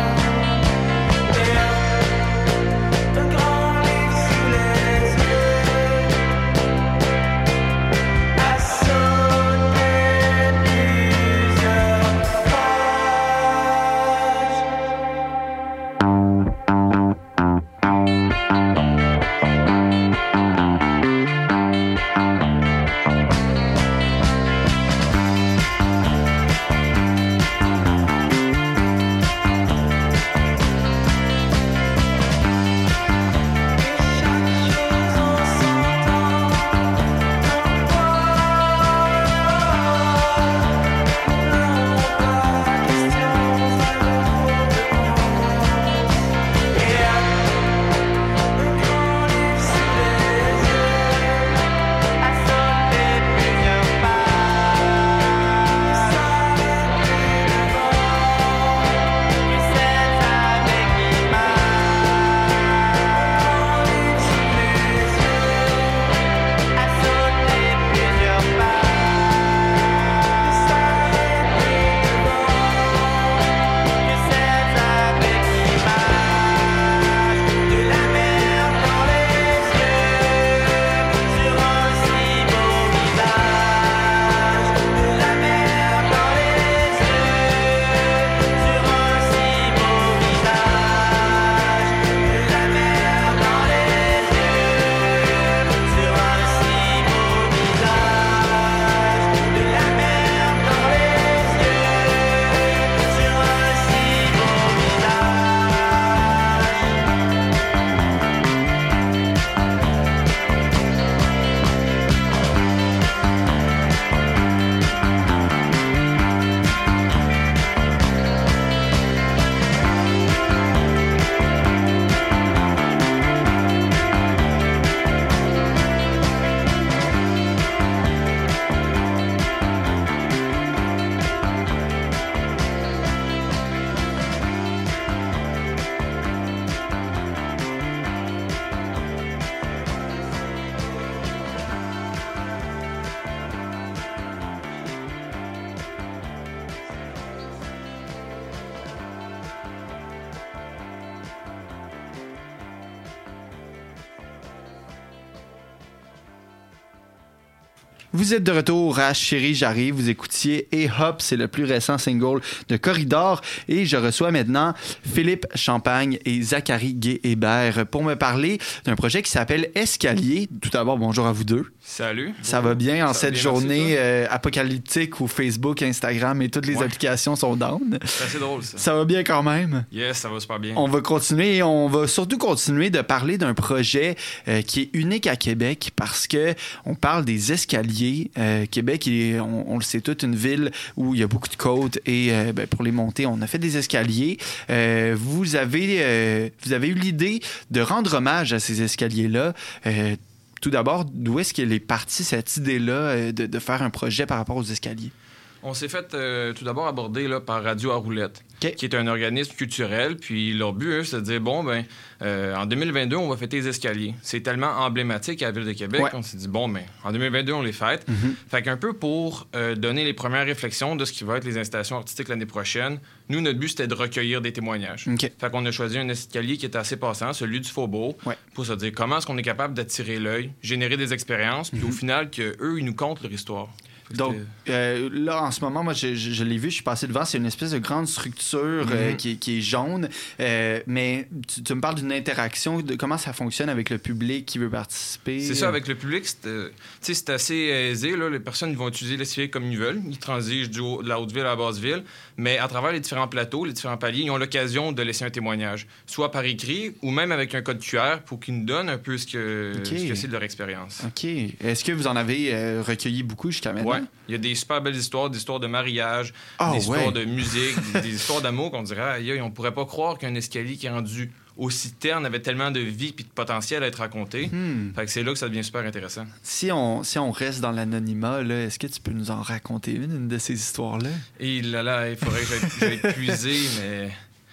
Vous êtes de retour à Chérie, j'arrive. Vous écoutiez Et Hop, c'est le plus récent single de Corridor. Et je reçois maintenant Philippe Champagne et Zachary Gué-Hébert pour me parler d'un projet qui s'appelle Escalier. Tout d'abord, bonjour à vous deux. Salut. Ça va bien en Ça cette bien, journée euh, apocalyptique où Facebook, Instagram et toutes les Ouais. applications sont down. C'est assez drôle, ça. Ça va bien quand même? Yes, ça va super bien. On va continuer et on va surtout continuer de parler d'un projet euh, qui est unique à Québec parce que on parle des escaliers. Euh, Québec, est, on, on le sait toute une ville où il y a beaucoup de côtes et euh, ben, pour les monter, on a fait des escaliers. Euh, vous avez euh, vous avez eu l'idée de rendre hommage à ces escaliers-là. Euh, tout d'abord, d'où est-ce qu'elle est partie cette idée-là euh, de, de faire un projet par rapport aux escaliers? On s'est fait euh, tout d'abord aborder là, par Radio à Roulette, qui est un organisme culturel. Puis leur but, eux, c'est de dire, bon, ben, euh, en deux mille vingt-deux, on va fêter les escaliers. C'est tellement emblématique à la Ville de Québec. Ouais. On s'est dit, bon, ben, en deux mille vingt-deux, on les fête. Mm-hmm. Fait qu'un peu pour euh, donner les premières réflexions de ce qui va être les installations artistiques l'année prochaine, nous, notre but, c'était de recueillir des témoignages. Okay. Fait qu'on a choisi un escalier qui était assez passant, celui du Faubourg, ouais. pour se dire comment est-ce qu'on est capable d'attirer l'œil, générer des expériences, puis Mm-hmm. au final, qu'eux, ils nous content leur histoire. Donc, euh, là, en ce moment, moi, je, je, je l'ai vu, je suis passé devant, c'est une espèce de grande structure euh, Mm-hmm. qui, est, qui est jaune. Euh, mais tu, tu me parles d'une interaction, de comment ça fonctionne avec le public qui veut participer. C'est ça, avec le public, c'est, euh, c'est assez aisé. Là. Les personnes ils vont utiliser l'escalier comme ils veulent. Ils transigent du haut, de la Haute-Ville à la Basse-Ville. Mais à travers les différents plateaux, les différents paliers, ils ont l'occasion de laisser un témoignage, soit par écrit ou même avec un code Q R pour qu'ils nous donnent un peu ce que, Okay. ce que c'est de leur expérience. OK. Est-ce que vous en avez euh, recueilli beaucoup jusqu'à maintenant? Ouais. Il y a des super belles histoires, des histoires de mariage, Ah, des histoires ouais. de musique, des, des histoires d'amour qu'on dirait, aïe, aïe, on pourrait pas croire qu'un escalier qui est rendu aussi terne avait tellement de vie et de potentiel à être raconté. Hmm. Fait que c'est là que ça devient super intéressant. Si on, si on reste dans l'anonymat, là, est-ce que tu peux nous en raconter une, une de ces histoires-là? Et là, là, il faudrait que j'aille j'aille puiser, mais...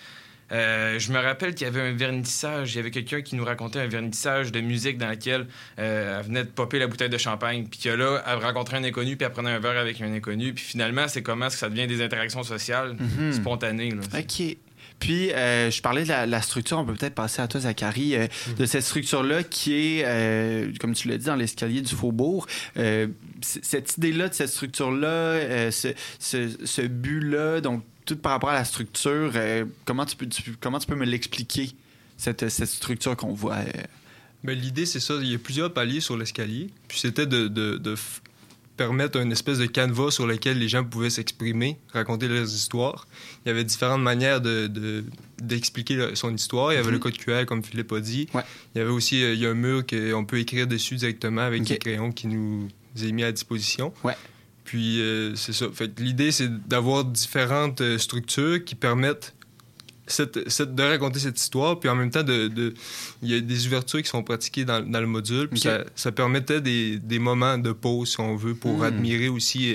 Euh, je me rappelle qu'il y avait un vernissage. Il y avait quelqu'un qui nous racontait un vernissage de musique dans lequel euh, elle venait de popper la bouteille de champagne. Puis que là, elle rencontrait un inconnu, puis elle prenait un verre avec un inconnu. Puis finalement, c'est comment est-ce que ça devient des interactions sociales Mm-hmm. spontanées. Là. OK. Puis, euh, je parlais de la, la structure. On peut peut-être passer à toi, Zachary, euh, mm-hmm. de cette structure-là qui est, euh, comme tu l'as dit, dans l'escalier du Faubourg. Euh, c- cette idée-là de cette structure-là, euh, ce, ce, ce but-là, donc tout par rapport à la structure, euh, comment, tu peux, tu, comment tu peux me l'expliquer, cette, cette structure qu'on voit? Euh... Ben, l'idée, c'est ça. Il y a plusieurs paliers sur l'escalier. Puis c'était de, de, de f- permettre une espèce de canevas sur lequel les gens pouvaient s'exprimer, raconter leurs histoires. Il y avait différentes manières de, de, d'expliquer le, son histoire. Il y avait Mm-hmm. le code Q R, comme Philippe a dit. Ouais. Il y avait aussi euh, il y a un mur qu'on peut écrire dessus directement avec Okay. des crayons qui nous est mis à disposition. Ouais. Puis, euh, c'est ça. Fait que l'idée, c'est d'avoir différentes euh, structures qui permettent cette, cette, de raconter cette histoire. Puis, en même temps, de, de, il y a des ouvertures qui sont pratiquées dans, dans le module. Puis, Okay. ça, ça permettait des, des moments de pause, si on veut, pour Mm. admirer aussi euh,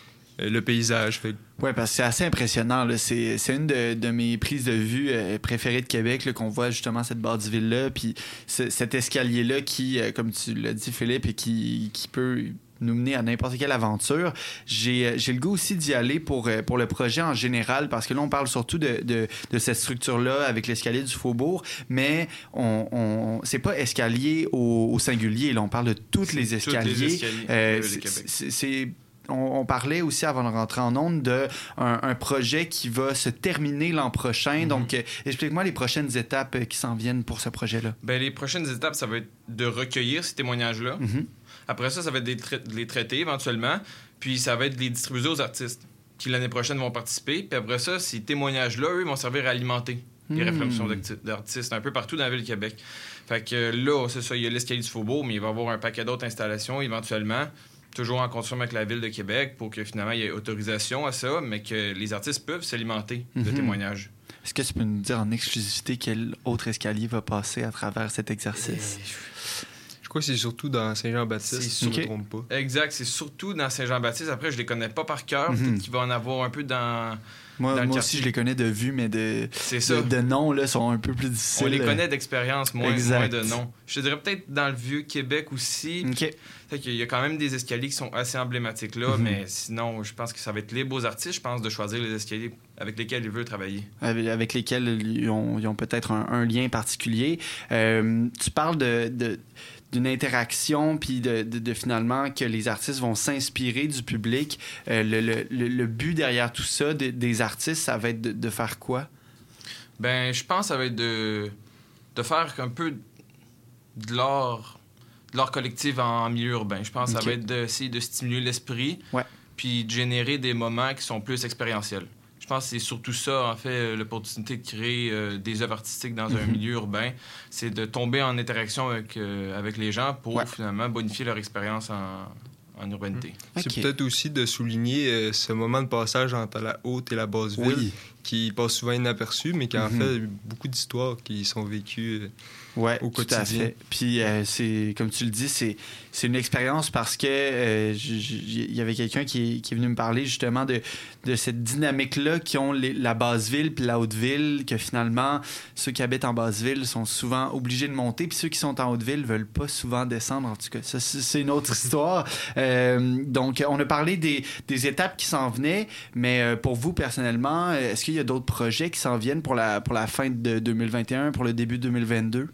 le paysage. Fait que Oui, parce que c'est assez impressionnant. Là. C'est, c'est une de, de mes prises de vue euh, préférées de Québec, là, qu'on voit justement cette bâtisse-ville-là, puis ce- cet escalier-là qui, euh, comme tu l'as dit, Philippe, et qui, qui peut nous mener à n'importe quelle aventure. J'ai, euh, j'ai le goût aussi d'y aller pour, euh, pour le projet en général, parce que là, on parle surtout de, de, de cette structure-là avec l'escalier du Faubourg, mais on, on, c'est pas escalier au, au singulier. Là, on parle de toutes les Tous les escaliers. escaliers Euh, de c'est, Québec. c'est, c'est On, on parlait aussi avant de rentrer en ondes d'un un projet qui va se terminer l'an prochain. Mm-hmm. Donc, euh, explique-moi les prochaines étapes euh, qui s'en viennent pour ce projet-là. Ben, les prochaines étapes, ça va être de recueillir ces témoignages-là. Mm-hmm. Après ça, ça va être de les traiter éventuellement. Puis ça va être de les distribuer aux artistes qui, l'année prochaine, vont participer. Puis après ça, ces témoignages-là, eux, vont servir à alimenter les Mm. réflexions d'artistes un peu partout dans la ville de Québec. Fait que là, c'est ça, il y a l'escalier du Faubourg, mais il va y avoir un paquet d'autres installations éventuellement. Toujours en consortium avec la Ville de Québec pour que finalement il y ait autorisation à ça, mais que les artistes peuvent s'alimenter de Mm-hmm. témoignages. Est-ce que tu peux nous dire en exclusivité quel autre escalier va passer à travers cet exercice? je crois que c'est surtout dans Saint-Jean-Baptiste, C'est si je ne okay. me trompe pas. Exact, c'est surtout dans Saint-Jean-Baptiste. Après, je les connais pas par cœur. Mm-hmm. Peut-être qu'il va en avoir un peu dans... Moi, dans moi aussi, je les connais de vue, mais de, C'est ça. de, de nom, là, sont un peu plus difficiles. On les connaît d'expérience, moins, Exact. moins de nom. Je te dirais peut-être dans le Vieux-Québec aussi. OK. Fait qu'il y a quand même des escaliers qui sont assez emblématiques là, Mm-hmm. mais sinon, je pense que ça va être les beaux artistes, je pense, de choisir les escaliers avec lesquels ils veulent travailler. Avec, avec lesquels ils ont, ils ont peut-être un, un lien particulier. Euh, tu parles de... de d'une interaction, puis de, de, de finalement que les artistes vont s'inspirer du public. Euh, le, le, le, le but derrière tout ça, de, des artistes, ça va être de, de faire quoi? Ben, je pense que ça va être de, de faire un peu de l'art, de l'art collectif en, en milieu urbain. Je pense que okay. ça va être d'essayer de stimuler l'esprit, ouais. puis de générer des moments qui sont plus expérientiels. Je pense que c'est surtout ça, en fait, l'opportunité de créer euh, des œuvres artistiques dans mm-hmm. un milieu urbain. C'est de tomber en interaction avec, euh, avec les gens pour ouais. finalement bonifier leur expérience en, en urbanité. Mmh. C'est okay. peut-être aussi de souligner euh, ce moment de passage entre la haute et la basse ville oui. qui passe souvent inaperçu, mais qui en mm-hmm. fait beaucoup d'histoires qui sont vécues euh, ouais, au quotidien. Tout à fait. Puis, euh, c'est, comme tu le dis, c'est, c'est une expérience parce que euh, il y avait quelqu'un qui, qui est venu me parler justement de, de cette dynamique-là qui ont les, la basse ville puis la haute ville, que finalement, ceux qui habitent en basse ville sont souvent obligés de monter, puis ceux qui sont en haute ville veulent pas souvent descendre. En tout cas, ça, c'est une autre histoire. Euh, donc, on a parlé des, des étapes qui s'en venaient, mais pour vous, personnellement, est-ce qu'il y a d'autres projets qui s'en viennent pour la, pour la fin de deux mille vingt et un, pour le début de deux mille vingt-deux?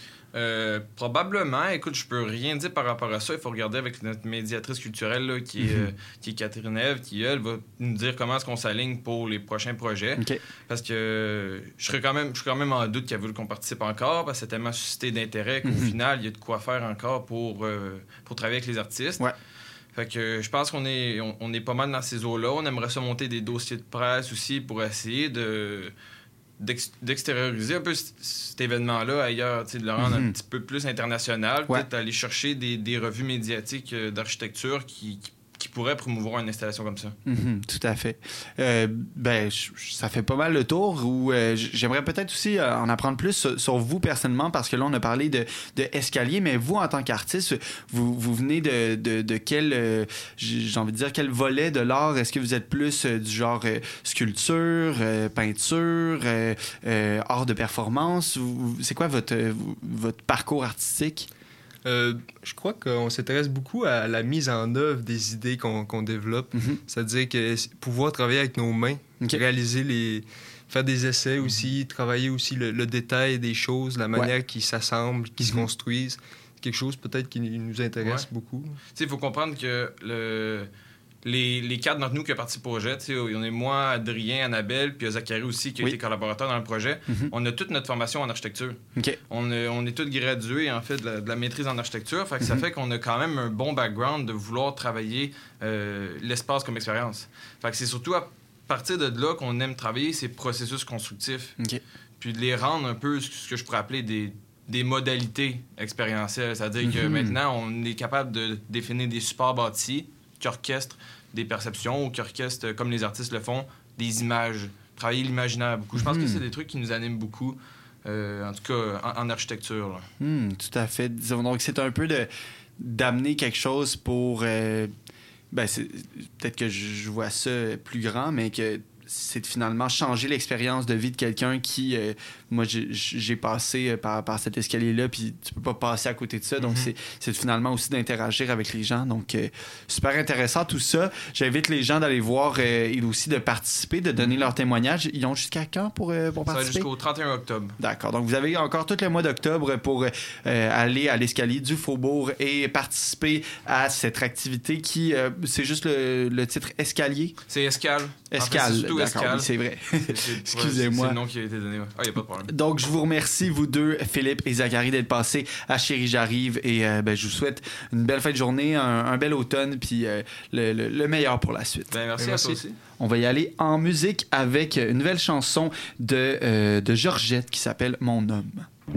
Euh, probablement. Écoute, je peux rien dire par rapport à ça. Il faut regarder avec notre médiatrice culturelle là, qui, est, mm-hmm. euh, qui est Catherine Ève, qui, elle, va nous dire comment est-ce qu'on s'aligne pour les prochains projets. Okay. Parce que euh, je serais quand même, je suis quand même en doute qu'elle veut qu'on participe encore, parce que c'est tellement suscité d'intérêt qu'au mm-hmm. final, il y a de quoi faire encore pour, euh, pour travailler avec les artistes. Ouais. Fait que je pense qu'on est, on, on est pas mal dans ces eaux-là. On aimerait ça monter des dossiers de presse aussi pour essayer de... D'ex- d'extérioriser un peu c- cet événement-là ailleurs, de le rendre mm-hmm. un petit peu plus international, ouais. peut-être aller chercher des, des revues médiatiques euh, d'architecture qui, qui, qui pourraient promouvoir une installation comme ça. Mm-hmm, tout à fait. Euh, ben, j- ça fait pas mal le tour. Où, euh, j'aimerais peut-être aussi euh, en apprendre plus sur, sur vous personnellement, parce que là, on a parlé de, de Escalier, mais vous, en tant qu'artiste, vous, vous venez de, de, de quel, euh, j'ai envie de dire, quel volet de l'art? Est-ce que vous êtes plus euh, du genre euh, sculpture, euh, peinture, euh, euh, art de performance? Ou, c'est quoi votre, euh, votre parcours artistique? Euh, je crois qu'on s'intéresse beaucoup à la mise en œuvre des idées qu'on, qu'on développe. Mm-hmm. C'est-à-dire que pouvoir travailler avec nos mains, okay. réaliser les... faire des essais aussi, mm-hmm. travailler aussi le, le détail des choses, la manière ouais. qu'ils s'assemblent, qu'ils mm-hmm. se construisent. C'est quelque chose peut-être qui nous intéresse ouais. beaucoup. Tu sais, il faut comprendre que le... Les, les quatre d'entre nous qui ont participé au projet, on est moi, Adrien, Annabelle, puis Zachary aussi qui a oui. été collaborateur dans le projet. Mm-hmm. On a toute notre formation en architecture. Okay. On, a, on est tous gradués en fait de la, de la maîtrise en architecture. Fait que mm-hmm. ça fait qu'on a quand même un bon background de vouloir travailler euh, l'espace comme expérience. Fait que c'est surtout à partir de là qu'on aime travailler ces processus constructifs. Okay. Puis de les rendre un peu ce que je pourrais appeler des, des modalités expérientielles. C'est-à-dire mm-hmm. que maintenant, on est capable de définir des supports bâtis qui orchestrent des perceptions ou qui orchestrent, comme les artistes le font, des images. Travailler l'imaginaire beaucoup. Mm-hmm. Je pense que c'est des trucs qui nous animent beaucoup, euh, en tout cas en, en architecture. Mm, tout à fait. Donc, c'est un peu de, d'amener quelque chose pour... Euh, ben c'est, peut-être que je vois ça plus grand, mais que c'est de finalement changer l'expérience de vie de quelqu'un qui... Euh, moi, j'ai, j'ai passé par, par cet escalier-là, puis tu peux pas passer à côté de ça. Donc, mm-hmm. c'est, c'est finalement aussi d'interagir avec les gens. Donc, euh, super intéressant tout ça. J'invite les gens d'aller voir euh, et aussi de participer, de donner mm-hmm. leur témoignage. Ils ont jusqu'à quand pour, euh, pour participer? Ça va jusqu'au trente et un octobre. D'accord. Donc, vous avez encore tout le mois d'octobre pour euh, aller à l'escalier du Faubourg et participer à cette activité qui... Euh, c'est juste le, le titre Escalier? C'est Escale. Escale, en fait, c'est d'accord, oui, c'est vrai. Excusez-moi. C'est le nom qui a été donné. Ah, il n'y a pas de problème. Donc, je vous remercie, vous deux, Philippe et Zachary, d'être passés à Chérie J'arrive. Et euh, ben, je vous souhaite une belle fin de journée, un, un bel automne, puis euh, le, le, le meilleur pour la suite. Ben, merci, merci à toi aussi. On va y aller en musique avec une nouvelle chanson de, euh, de Georgette qui s'appelle Mon homme.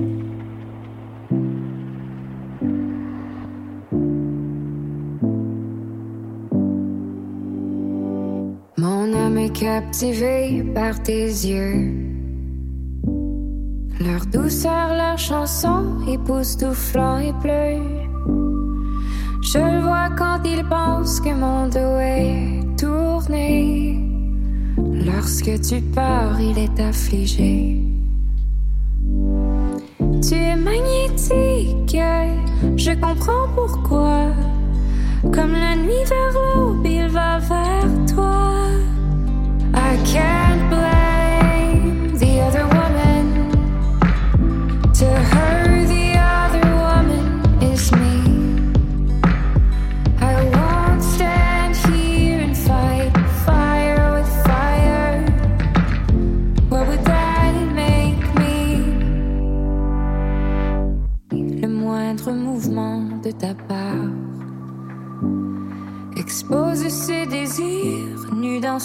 Mon âme est captivée par tes yeux. Leur douceur, leur chanson, époustouflant et bleu. Je le vois quand il pense que mon dos est tourné. Lorsque tu pars, il est affligé. Tu es magnétique, je comprends pourquoi. Comme la nuit vers l'aube, il va vers toi. I can't blame the other woman. To her, the other woman is me.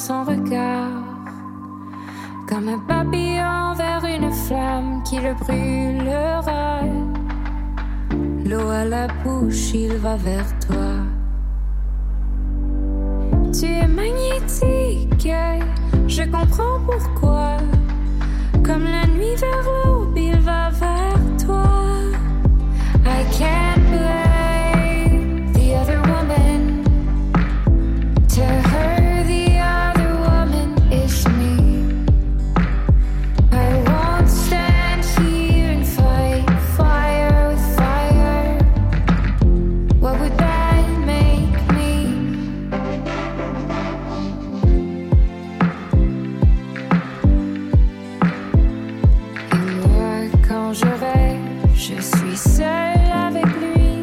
son regard, comme un papillon vers une flamme qui le brûlera. L'eau à la bouche, il va vers toi. Tu es magnétique, je comprends pourquoi. Comme la nuit vers l'aube, il va vers toi. I can't blame the other woman. To her, the other woman is me. I won't stand here and fight fire with fire. What would that make me? Et moi, quand je rêve, je suis seule avec lui.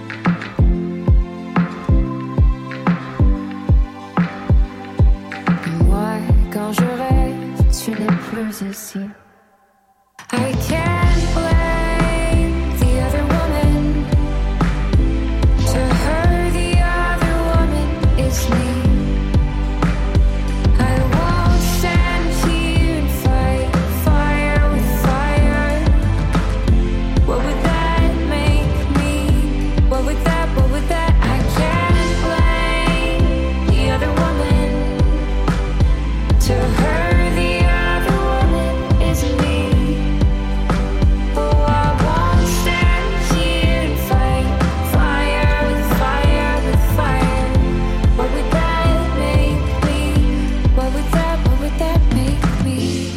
Et moi, quand je rêve, tu n'es plus ici. I can't blame the other woman. To her, the other woman is me. I won't stand here and fight fire with fire. What would that make me? What would that, what would that? I can't blame the other woman. To her, the other woman is me. Oh, I won't stand here and fight fire with fire with fire. What would that make me? What would that, what would that make me?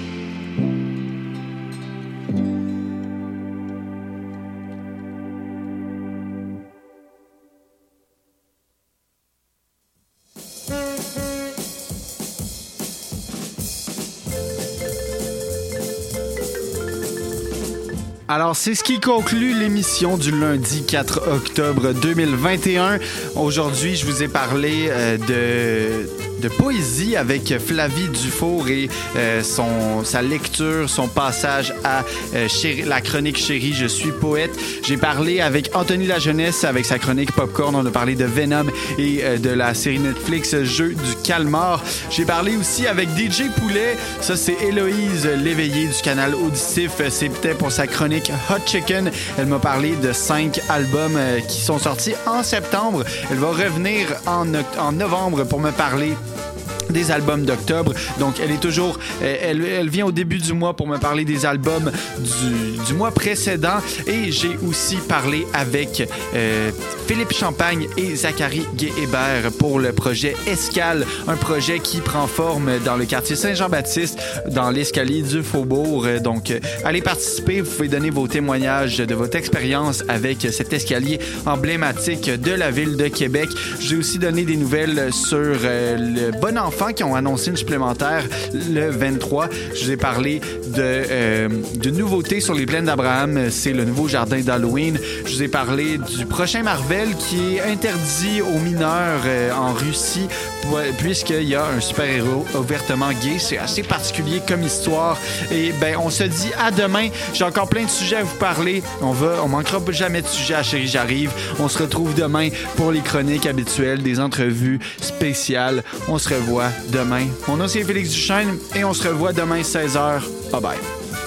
Alors, c'est ce qui conclut l'émission du lundi quatre octobre deux mille vingt et un. Aujourd'hui, je vous ai parlé euh, de, de poésie avec Flavie Dufour et euh, son, sa lecture, son passage à euh, Chéri, la chronique Chérie, je suis poète. J'ai parlé avec Anthony Lajeunesse avec sa chronique Popcorn. On a parlé de Venom et euh, de la série Netflix Jeu du calmar. J'ai parlé aussi avec D J Poulet. Ça, c'est Héloïse Léveillé du canal Auditif. C'était pour sa chronique Hot Chicken. Elle m'a parlé de cinq albums euh, qui sont sortis en septembre. Elle va revenir en, en novembre pour me parler des albums d'octobre. Donc, elle est toujours... Euh, elle, elle vient au début du mois pour me parler des albums du, du mois précédent. Et j'ai aussi parlé avec euh, Philippe Champagne et Zachary Gué-Hébert pour le projet Escale, un projet qui prend forme dans le quartier Saint-Jean-Baptiste, dans l'escalier du Faubourg. Donc, euh, allez participer. Vous pouvez donner vos témoignages de votre expérience avec cet escalier emblématique de la ville de Québec. J'ai aussi donné des nouvelles sur euh, le Bon Enfant qui ont annoncé une supplémentaire le vingt-trois. Je vous ai parlé de, euh, de nouveautés sur les plaines d'Abraham. C'est le nouveau jardin d'Halloween. Je vous ai parlé du prochain Marvel qui est interdit aux mineurs euh, en Russie puisqu'il y a un super-héros ouvertement gay. C'est assez particulier comme histoire. Et ben, on se dit à demain. J'ai encore plein de sujets à vous parler. On va, on manquera jamais de sujets à Chérie J'arrive. On se retrouve demain pour les chroniques habituelles, des entrevues spéciales. On se revoit demain. Mon nom, c'est Félix Duchesne et on se revoit demain seize heures. Bye bye.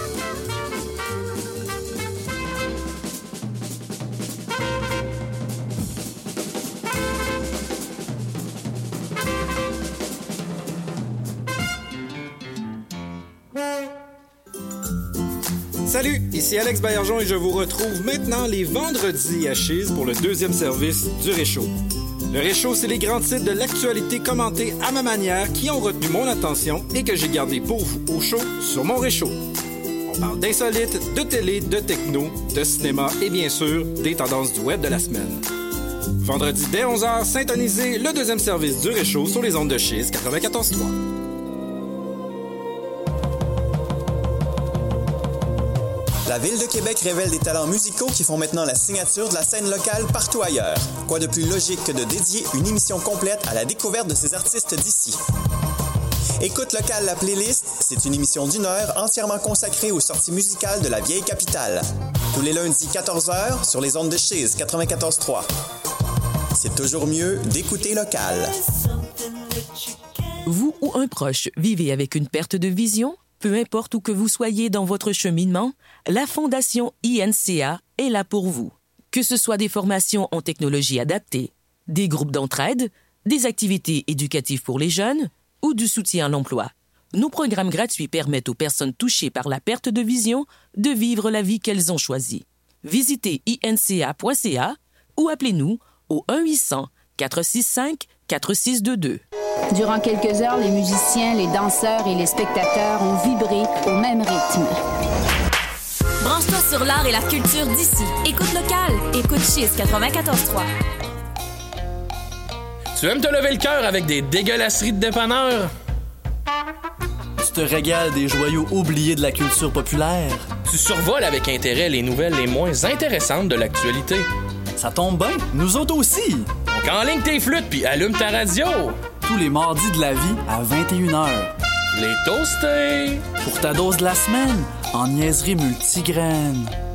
Salut, ici Alex Baillargeon et je vous retrouve maintenant les vendredis à Chiz pour le deuxième service du Réchaud. Le Réchaud, c'est les grands titres de l'actualité commentés à ma manière qui ont retenu mon attention et que j'ai gardé pour vous au chaud sur mon Réchaud. On parle d'insolites, de télé, de techno, de cinéma et bien sûr des tendances du web de la semaine. Vendredi dès onze heures, syntonisez le deuxième service du Réchaud sur les ondes de Chiz quatre-vingt-quatorze trois. La Ville de Québec révèle des talents musicaux qui font maintenant la signature de la scène locale partout ailleurs. Quoi de plus logique que de dédier une émission complète à la découverte de ces artistes d'ici? Écoute Local, la playlist, c'est une émission d'une heure entièrement consacrée aux sorties musicales de la vieille capitale. Tous les lundis quatorze heures sur les ondes de Chiz quatre-vingt-quatorze trois. C'est toujours mieux d'écouter local. Vous ou un proche vivez avec une perte de vision? Peu importe où que vous soyez dans votre cheminement, la Fondation I N C A est là pour vous. Que ce soit des formations en technologie adaptée, des groupes d'entraide, des activités éducatives pour les jeunes ou du soutien à l'emploi, nos programmes gratuits permettent aux personnes touchées par la perte de vision de vivre la vie qu'elles ont choisie. Visitez I N C A point C A ou appelez-nous au un huit cents quatre six cinq quatre six deux deux. Durant quelques heures, les musiciens, les danseurs et les spectateurs ont vibré au même rythme. Branche-toi sur l'art et la culture d'ici. Écoute locale. Écoute Chiz quatre-vingt-quatorze trois. Tu aimes te lever le cœur avec des dégueulasseries de dépanneurs? Tu te régales des joyaux oubliés de la culture populaire? Tu survoles avec intérêt les nouvelles les moins intéressantes de l'actualité? Ça tombe bien, nous autres aussi! Donc enligne tes flûtes puis allume ta radio! Tous les mardis de la vie à vingt et une heures. Les toastés! Pour ta dose de la semaine, en niaiserie multigraine.